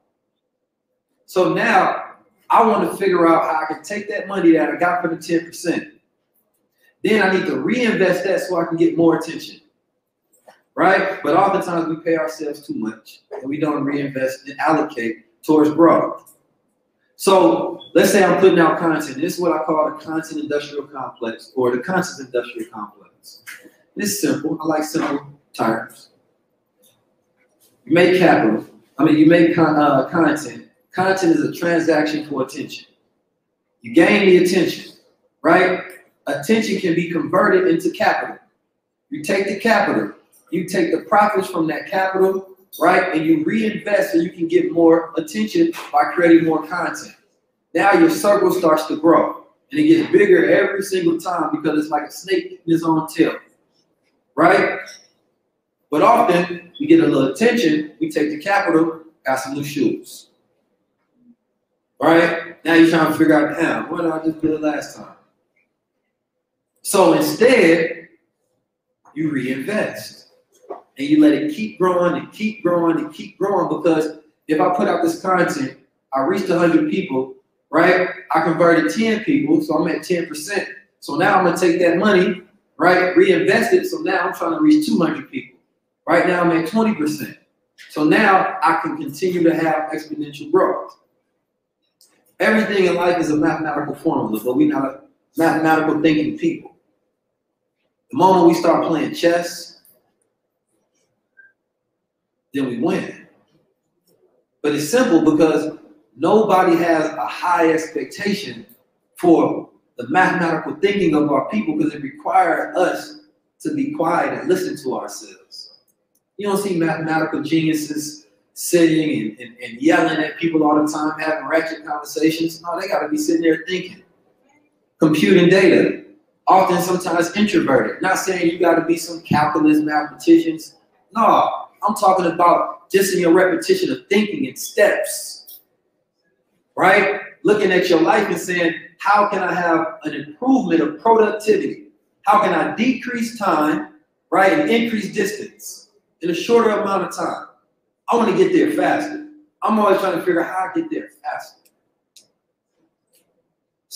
So now I want to figure out how I can take that money that I got for the 10%. Then I need to reinvest that so I can get more attention, right? But oftentimes we pay ourselves too much and we don't reinvest and allocate towards growth. So let's say I'm putting out content. This is what I call the content industrial complex or the content industrial complex. It's simple. I like simple terms. You make capital. You make content. Content is a transaction for attention. You gain the attention, right? Attention can be converted into capital. You take the capital. You take the profits from that capital, right? And you reinvest so you can get more attention by creating more content. Now your circle starts to grow. And it gets bigger every single time because it's like a snake in its own tail, right? But often we get a little attention, we take the capital, got some new shoes. All right? Now you're trying to figure out, damn, what did I just do last time? So instead, you reinvest. And you let it keep growing and keep growing and keep growing, because if I put out this content, I reached 100 people, right? I converted 10 people, so I'm at 10%. So now I'm going to take that money, right, reinvest it. So now I'm trying to reach 200 people. Right now I'm at 20%. So now I can continue to have exponential growth. Everything in life is a mathematical formula, but we're not a mathematical thinking people. The moment we start playing chess, then we win. But it's simple because nobody has a high expectation for the mathematical thinking of our people, because it requires us to be quiet and listen to ourselves. You don't see mathematical geniuses sitting and yelling at people all the time, having ratchet conversations. No, they got to be sitting there thinking, computing data, often sometimes introverted. Not saying you got to be some calculus mathematicians. No, I'm talking about just in your repetition of thinking in steps, right? Looking at your life and saying, how can I have an improvement of productivity? How can I decrease time, right, and increase distance in a shorter amount of time? I want to get there faster. I'm always trying to figure out how to get there faster.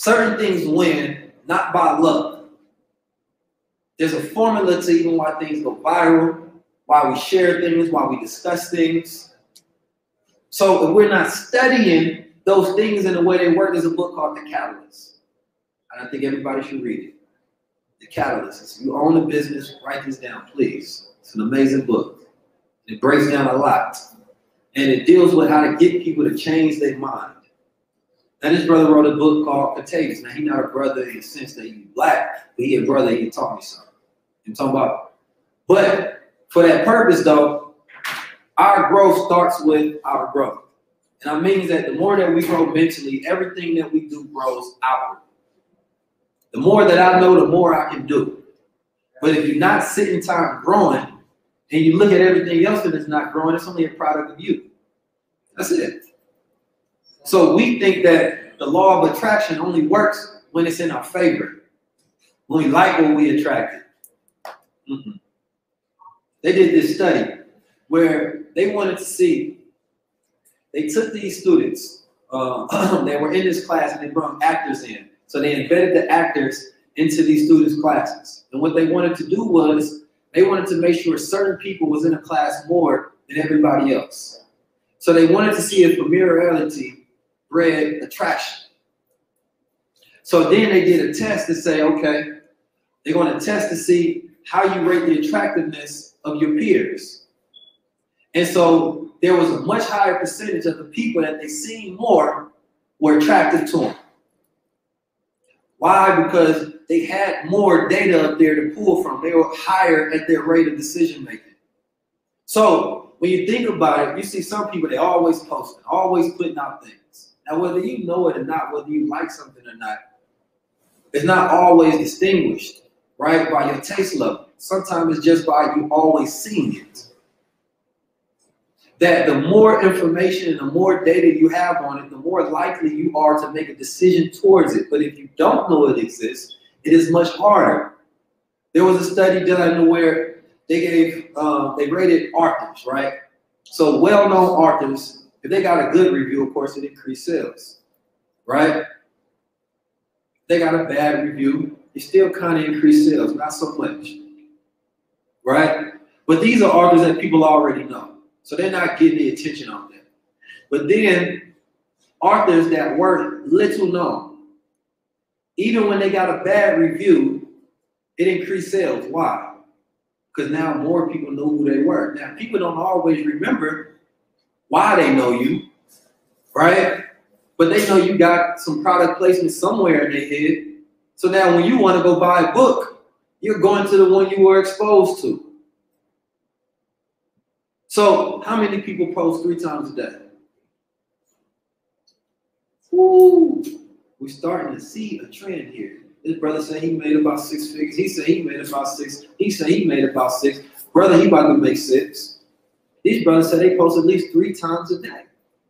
Certain things win, not by luck. There's a formula to even why things go viral, why we share things, why we discuss things. So if we're not studying those things in the way they work, there's a book called The Catalyst. And I think everybody should read it. The Catalyst. If you own a business, write this down, please. It's an amazing book. It breaks down a lot. And it deals with how to get people to change their mind. Now, this brother wrote a book called Contagious. Now, he's not a brother in the sense that he's black, but he's a brother, he taught me something. I'm talking about. But for that purpose, though, our growth starts with our growth. And that means that the more that we grow mentally, everything that we do grows outward. The more that I know, the more I can do. But if you're not sitting time growing, and you look at everything else that is not growing, it's only a product of you. That's it. So we think that the law of attraction only works when it's in our favor. When we like what we attracted. Mm-hmm. They did this study where they wanted to see, they took these students that were in this class and they brought actors in. So they embedded the actors into these students' classes. And what they wanted to do was, they wanted to make sure certain people was in a class more than everybody else. So they wanted to see if familiarity bred attraction. So then they did a test to say, okay, they're going to test to see how you rate the attractiveness of your peers. And so there was a much higher percentage of the people that they seen more were attracted to them. Why? Because they had more data up there to pull from. They were higher at their rate of decision making. So when you think about it, you see some people, they always posting, always putting out things. Now, whether you know it or not, whether you like something or not, it's not always distinguished, right, by your taste level. Sometimes it's just by you always seeing it. That the more information and the more data you have on it, the more likely you are to make a decision towards it. But if you don't know it exists, it is much harder. There was a study done where they rated authors, right? So well-known authors, if they got a good review, of course, it increased sales, right? They got a bad review, it still kind of increased sales, not so much, right? But these are authors that people already know. So they're not getting the attention on them. But then authors that were little known, even when they got a bad review, it increased sales. Why? Because now more people know who they were. Now, people don't always remember why they know you, right? But they know you got some product placement somewhere in their head. So now when you want to go buy a book, you're going to the one you were exposed to. So how many people post 3 times a day? Woo! We're starting to see a trend here. This brother said he made about 6 figures. He said he made about 6. He said he made about 6. Brother, he about to make 6. These brothers said they post at least 3 times a day.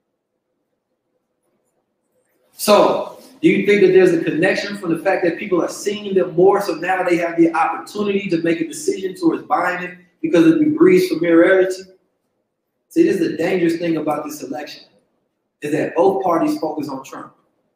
So do you think that there's a connection from the fact that people are seeing them more, so now they have the opportunity to make a decision towards buying it because it breeds familiarity? See, this is the dangerous thing about this election, is that both parties focus on Trump.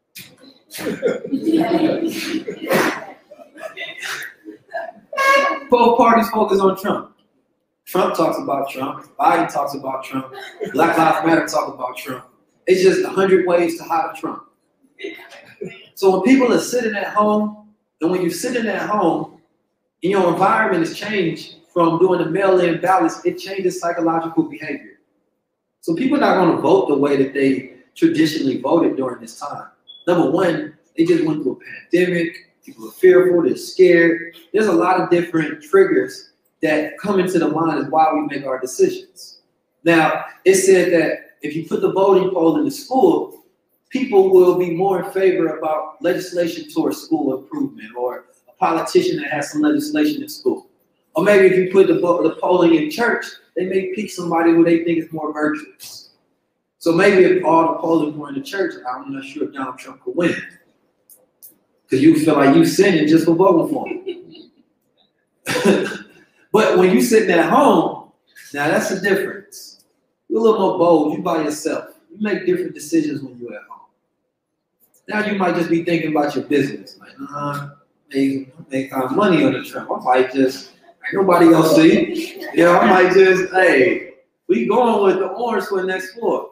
Both parties focus on Trump. Trump talks about Trump. Biden talks about Trump. Black Lives Matter talk about Trump. It's just 100 ways to hide Trump. So when people are sitting at home, and when you're sitting at home, and your environment has changed from doing the mail-in ballots, it changes psychological behavior. So people are not going to vote the way that they traditionally voted during this time. Number one, they just went through a pandemic. People are fearful, they're scared. There's a lot of different triggers that come into the mind is why we make our decisions. Now, it said that if you put the voting poll in the school, people will be more in favor about legislation towards school improvement, or a politician that has some legislation in school. Or maybe if you put the polling in church, they may pick somebody who they think is more virtuous. So maybe if all the polling were in the church, I'm not sure if Donald Trump could win. Because you feel like you sinning just for voting for him. But when you sitting at home, now that's the difference. You're a little more bold. You by yourself. You make different decisions when you're at home. Now you might just be thinking about your business. Like, make money on the trip. I might just, ain't nobody else see. You know, I might just, hey, we going with the orange for the next floor.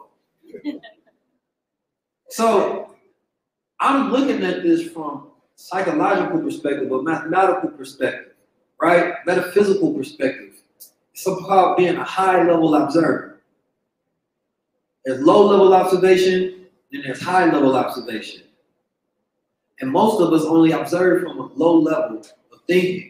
So I'm looking at this from psychological perspective, a mathematical perspective, right? Metaphysical perspective. It's about being a high-level observer. There's low-level observation, and there's high-level observation. And most of us only observe from a low level of thinking.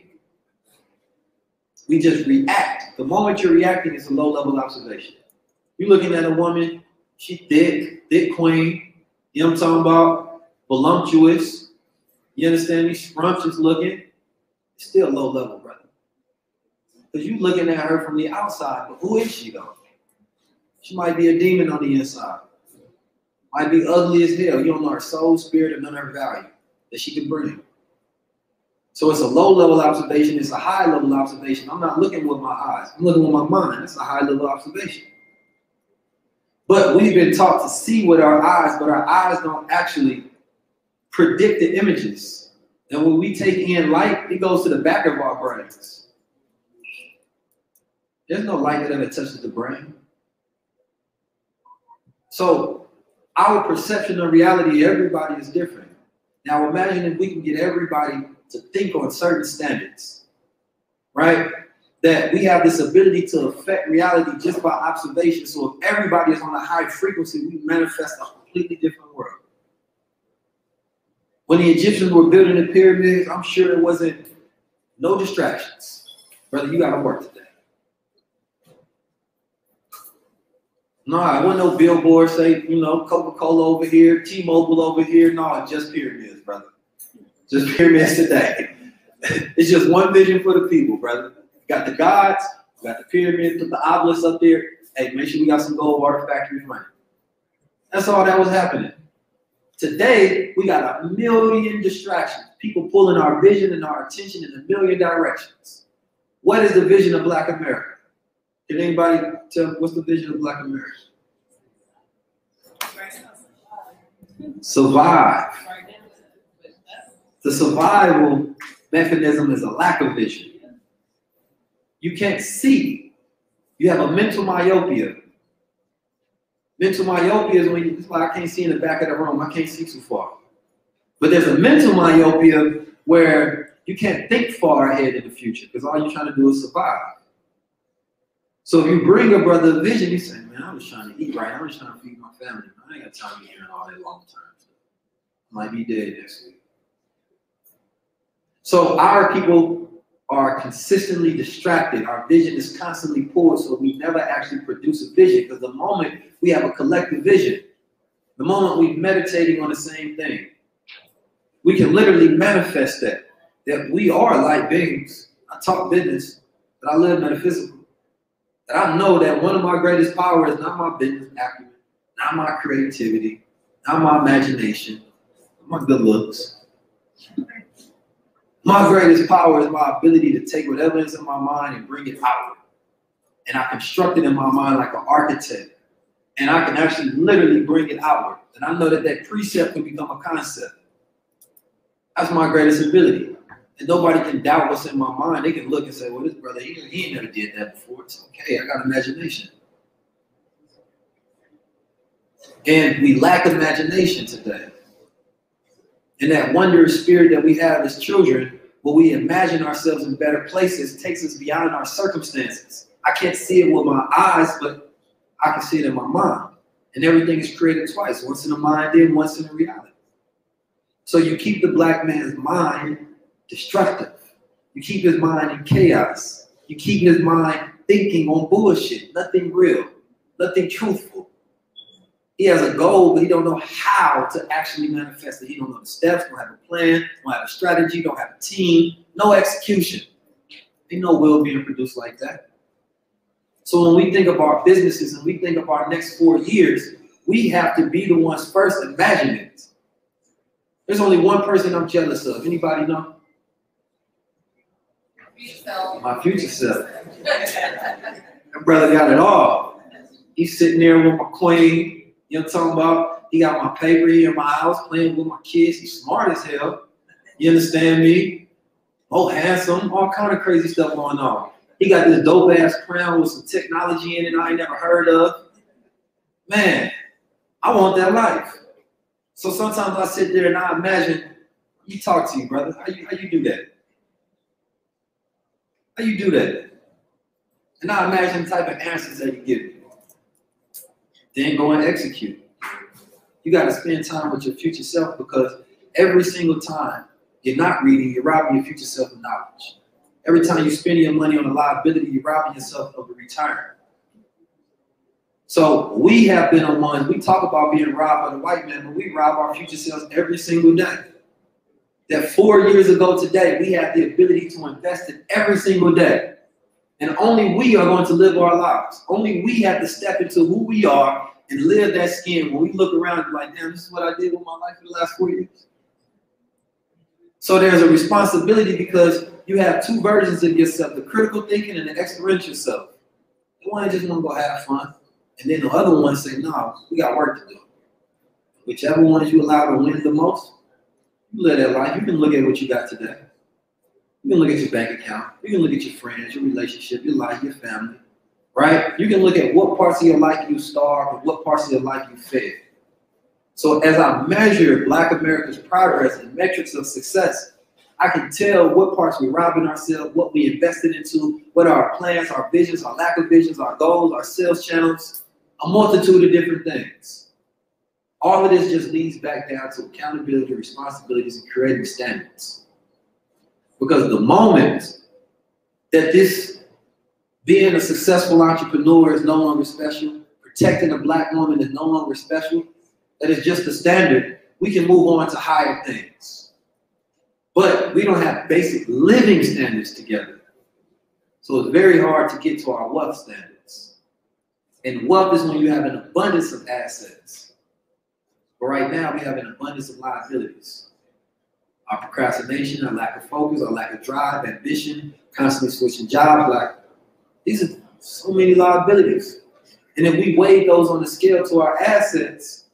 We just react. The moment you're reacting, it's a low-level observation. You're looking at a woman, she thick queen, you know what I'm talking about? Voluptuous, you understand me? Scrumptious looking. It's still low level, brother. Because you're looking at her from the outside, but who is she though? She might be a demon on the inside. Might be ugly as hell. You don't know her soul, spirit, and none of her value that she can bring. So it's a low-level observation. It's a high-level observation. I'm not looking with my eyes. I'm looking with my mind. That's a high-level observation. But we've been taught to see with our eyes, but our eyes don't actually predict the images. And when we take in light, it goes to the back of our brains. There's no light that ever touches the brain. So our perception of reality, everybody is different. Now imagine if we can get everybody to think on certain standards, right? That we have this ability to affect reality just by observation. So if everybody is on a high frequency, we manifest a completely different world. When the Egyptians were building the pyramids, I'm sure there wasn't no distractions. Brother, you got to work today. No, I wasn't no billboard say, you know, Coca-Cola over here, T-Mobile over here. No, just pyramids, brother. Just pyramids today. It's just one vision for the people, brother. You got the gods, you got the pyramids, put the obelisk up there. Hey, make sure we got some gold water factories running. That's all that was happening. Today, we got a million distractions. People pulling our vision and our attention in a million directions. What is the vision of Black America? Can anybody tell me what's the vision of Black America? Survive. The survival mechanism is a lack of vision. You can't see. You have a mental myopia. Mental myopia is when it's like I can't see in the back of the room. I can't see too far. But there's a mental myopia where you can't think far ahead in the future because all you're trying to do is survive. So if you bring a brother a vision, you say, man, I'm just trying to eat right. I'm just trying to feed my family. I ain't got time to be hearing all that long term stuff. I might be dead next week. So our people are consistently distracted. Our vision is constantly poor, so we never actually produce a vision because the moment we have a collective vision, the moment we're meditating on the same thing, we can literally manifest that we are light beings. I talk business, but I live metaphysical. And I know that one of my greatest powers is not my business acumen, not my creativity, not my imagination, not my good looks. My greatest power is my ability to take whatever is in my mind and bring it out. And I construct it in my mind like an architect. And I can actually literally bring it outward. And I know that that precept can become a concept. That's my greatest ability. And nobody can doubt what's in my mind. They can look and say, well, this brother, he ain't never did that before. It's okay, I got imagination. And we lack imagination today. And that wondrous spirit that we have as children, where we imagine ourselves in better places, takes us beyond our circumstances. I can't see it with my eyes, but I can see it in my mind. And everything is created twice, once in the mind and once in the reality. So you keep the Black man's mind destructive. You keep his mind in chaos. You keep his mind thinking on bullshit, nothing real, nothing truthful. He has a goal, but he don't know how to actually manifest it. He don't know the steps, don't have a plan, don't have a strategy, don't have a team, no execution. Ain't no will being produced like that. So when we think of our businesses and we think of our next 4 years, we have to be the ones first imagining it. There's only one person I'm jealous of. Anybody know? My future self. That brother got it all. He's sitting there with my queen. You know what I'm talking about? He got my paper here in my house, playing with my kids. He's smart as hell. You understand me? Oh, handsome, all kind of crazy stuff going on. He got this dope ass crown with some technology in it I ain't never heard of. Man, I want that life. So sometimes I sit there and I imagine, you talk to you, brother. How you do that? How you do that? And I imagine the type of answers that you give. Then go and execute. You got to spend time with your future self, because every single time you're not reading, you're robbing your future self of knowledge. Every time you're spending your money on a liability, you're robbing yourself of a return. So we have been on one, we talk about being robbed by the white man, but we rob our future selves every single day. That 4 years ago today, we have the ability to invest it every single day. And only we are going to live our lives. Only we have to step into who we are and live that skin. When we look around, we're like, damn, this is what I did with my life for the last 4 years. So there's a responsibility, because you have two versions of yourself, the critical thinking and the experiential self. The one just want to go have fun. And then the other one say, no, we got work to do. Whichever one you allow to win the most, you live that life. You can look at what you got today. You can look at your bank account. You can look at your friends, your relationship, your life, your family, right? You can look at what parts of your life you starved and what parts of your life you fed. So as I measure Black America's progress and metrics of success, I can tell what parts we're robbing ourselves, what we invested into, what are our plans, our visions, our lack of visions, our goals, our sales channels, a multitude of different things. All of this just leads back down to accountability, responsibilities, and creating standards. Because the moment that this being a successful entrepreneur is no longer special, protecting a Black woman is no longer special, that is just the standard, we can move on to higher things. But we don't have basic living standards together. So it's very hard to get to our wealth standards. And wealth is when you have an abundance of assets. But right now we have an abundance of liabilities. Our procrastination, our lack of focus, our lack of drive, ambition, constantly switching jobs, these are so many liabilities. And if we weigh those on the scale to our assets,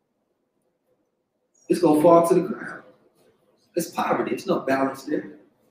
it's gonna fall to the ground. It's poverty, it's no balance there.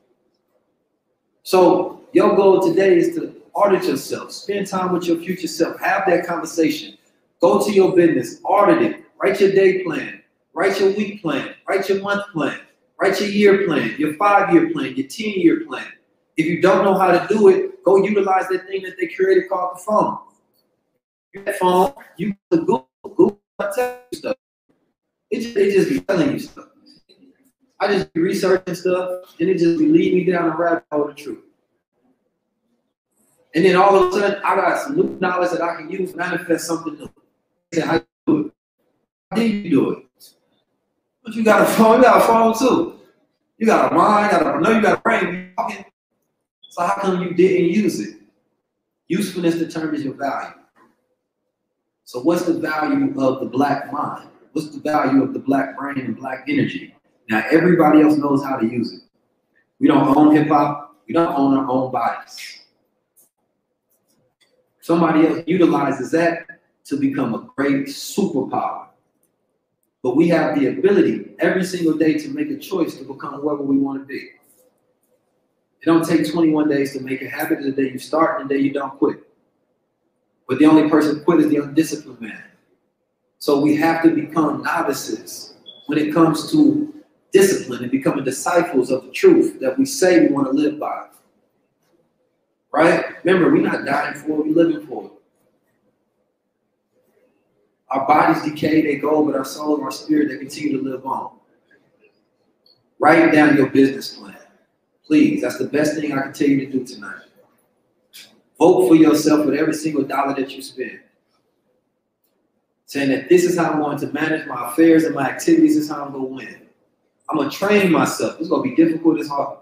So your goal today is to audit yourself, spend time with your future self, have that conversation, go to your business, audit it, write your day plan, write your week plan, write your month plan, write your year plan, your 5-year plan, your 10-year plan. If you don't know how to do it, go utilize that thing that they created called the phone. That phone, you can Google tell you stuff. It just be telling you stuff. I just be researching stuff, and it just be leading me down the rabbit hole of truth. And then all of a sudden, I got some new knowledge that I can use to manifest something new. How you do it? How do you do it? But you got a phone. You got a phone too. You got a mind. You got a brain. So how come you didn't use it? Usefulness determines your value. So what's the value of the Black mind? What's the value of the Black brain and Black energy? Now everybody else knows how to use it. We don't own hip hop. We don't own our own bodies. Somebody else utilizes that to become a great superpower. But we have the ability every single day to make a choice to become whoever we want to be. It don't take 21 days to make a habit. The day you start and the day you don't quit. But the only person quit is the undisciplined man. So we have to become novices when it comes to discipline and becoming disciples of the truth that we say we want to live by. Right? Remember, we're not dying for it, we're living for it. Our bodies decay, they go, but our soul and our spirit, they continue to live on. Write down your business plan. Please, that's the best thing I can tell you to do tonight. Vote for yourself with every single dollar that you spend. Saying that this is how I'm going to manage my affairs and my activities, this is how I'm going to win. I'm going to train myself. It's going to be difficult, it's hard.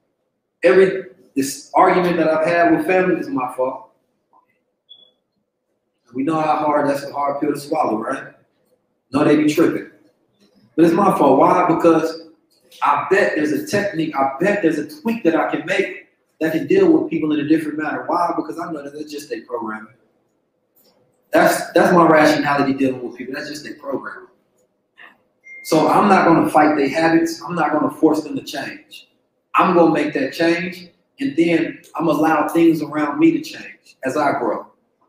This argument that I've had with family is my fault. We know how hard that's a hard pill to swallow, right? No, they be tripping. But it's my fault. Why? Because I bet there's a technique, I bet there's a tweak that I can make that can deal with people in a different manner. Why? Because I know that it's just a programming. That's my rationality dealing with people. That's just their program. So I'm not going to fight their habits. I'm not going to force them to change. I'm going to make that change, and then I'm going to allow things around me to change as I grow.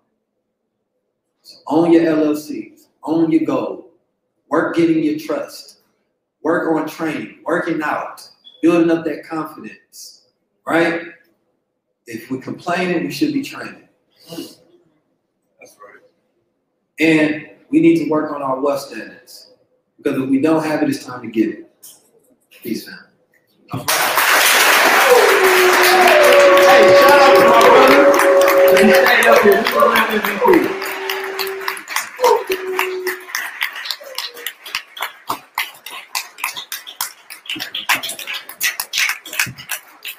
So own your LLCs. Own your goal. Work getting your trust. Work on training. Working out. Building up that confidence. Right? If we're complaining, we should be training. That's right. And we need to work on our wealth standards. Because if we don't have it, it's time to get it. Peace, man. That's right. Hey, shout out to my brother. He stayed up here. This is MVP.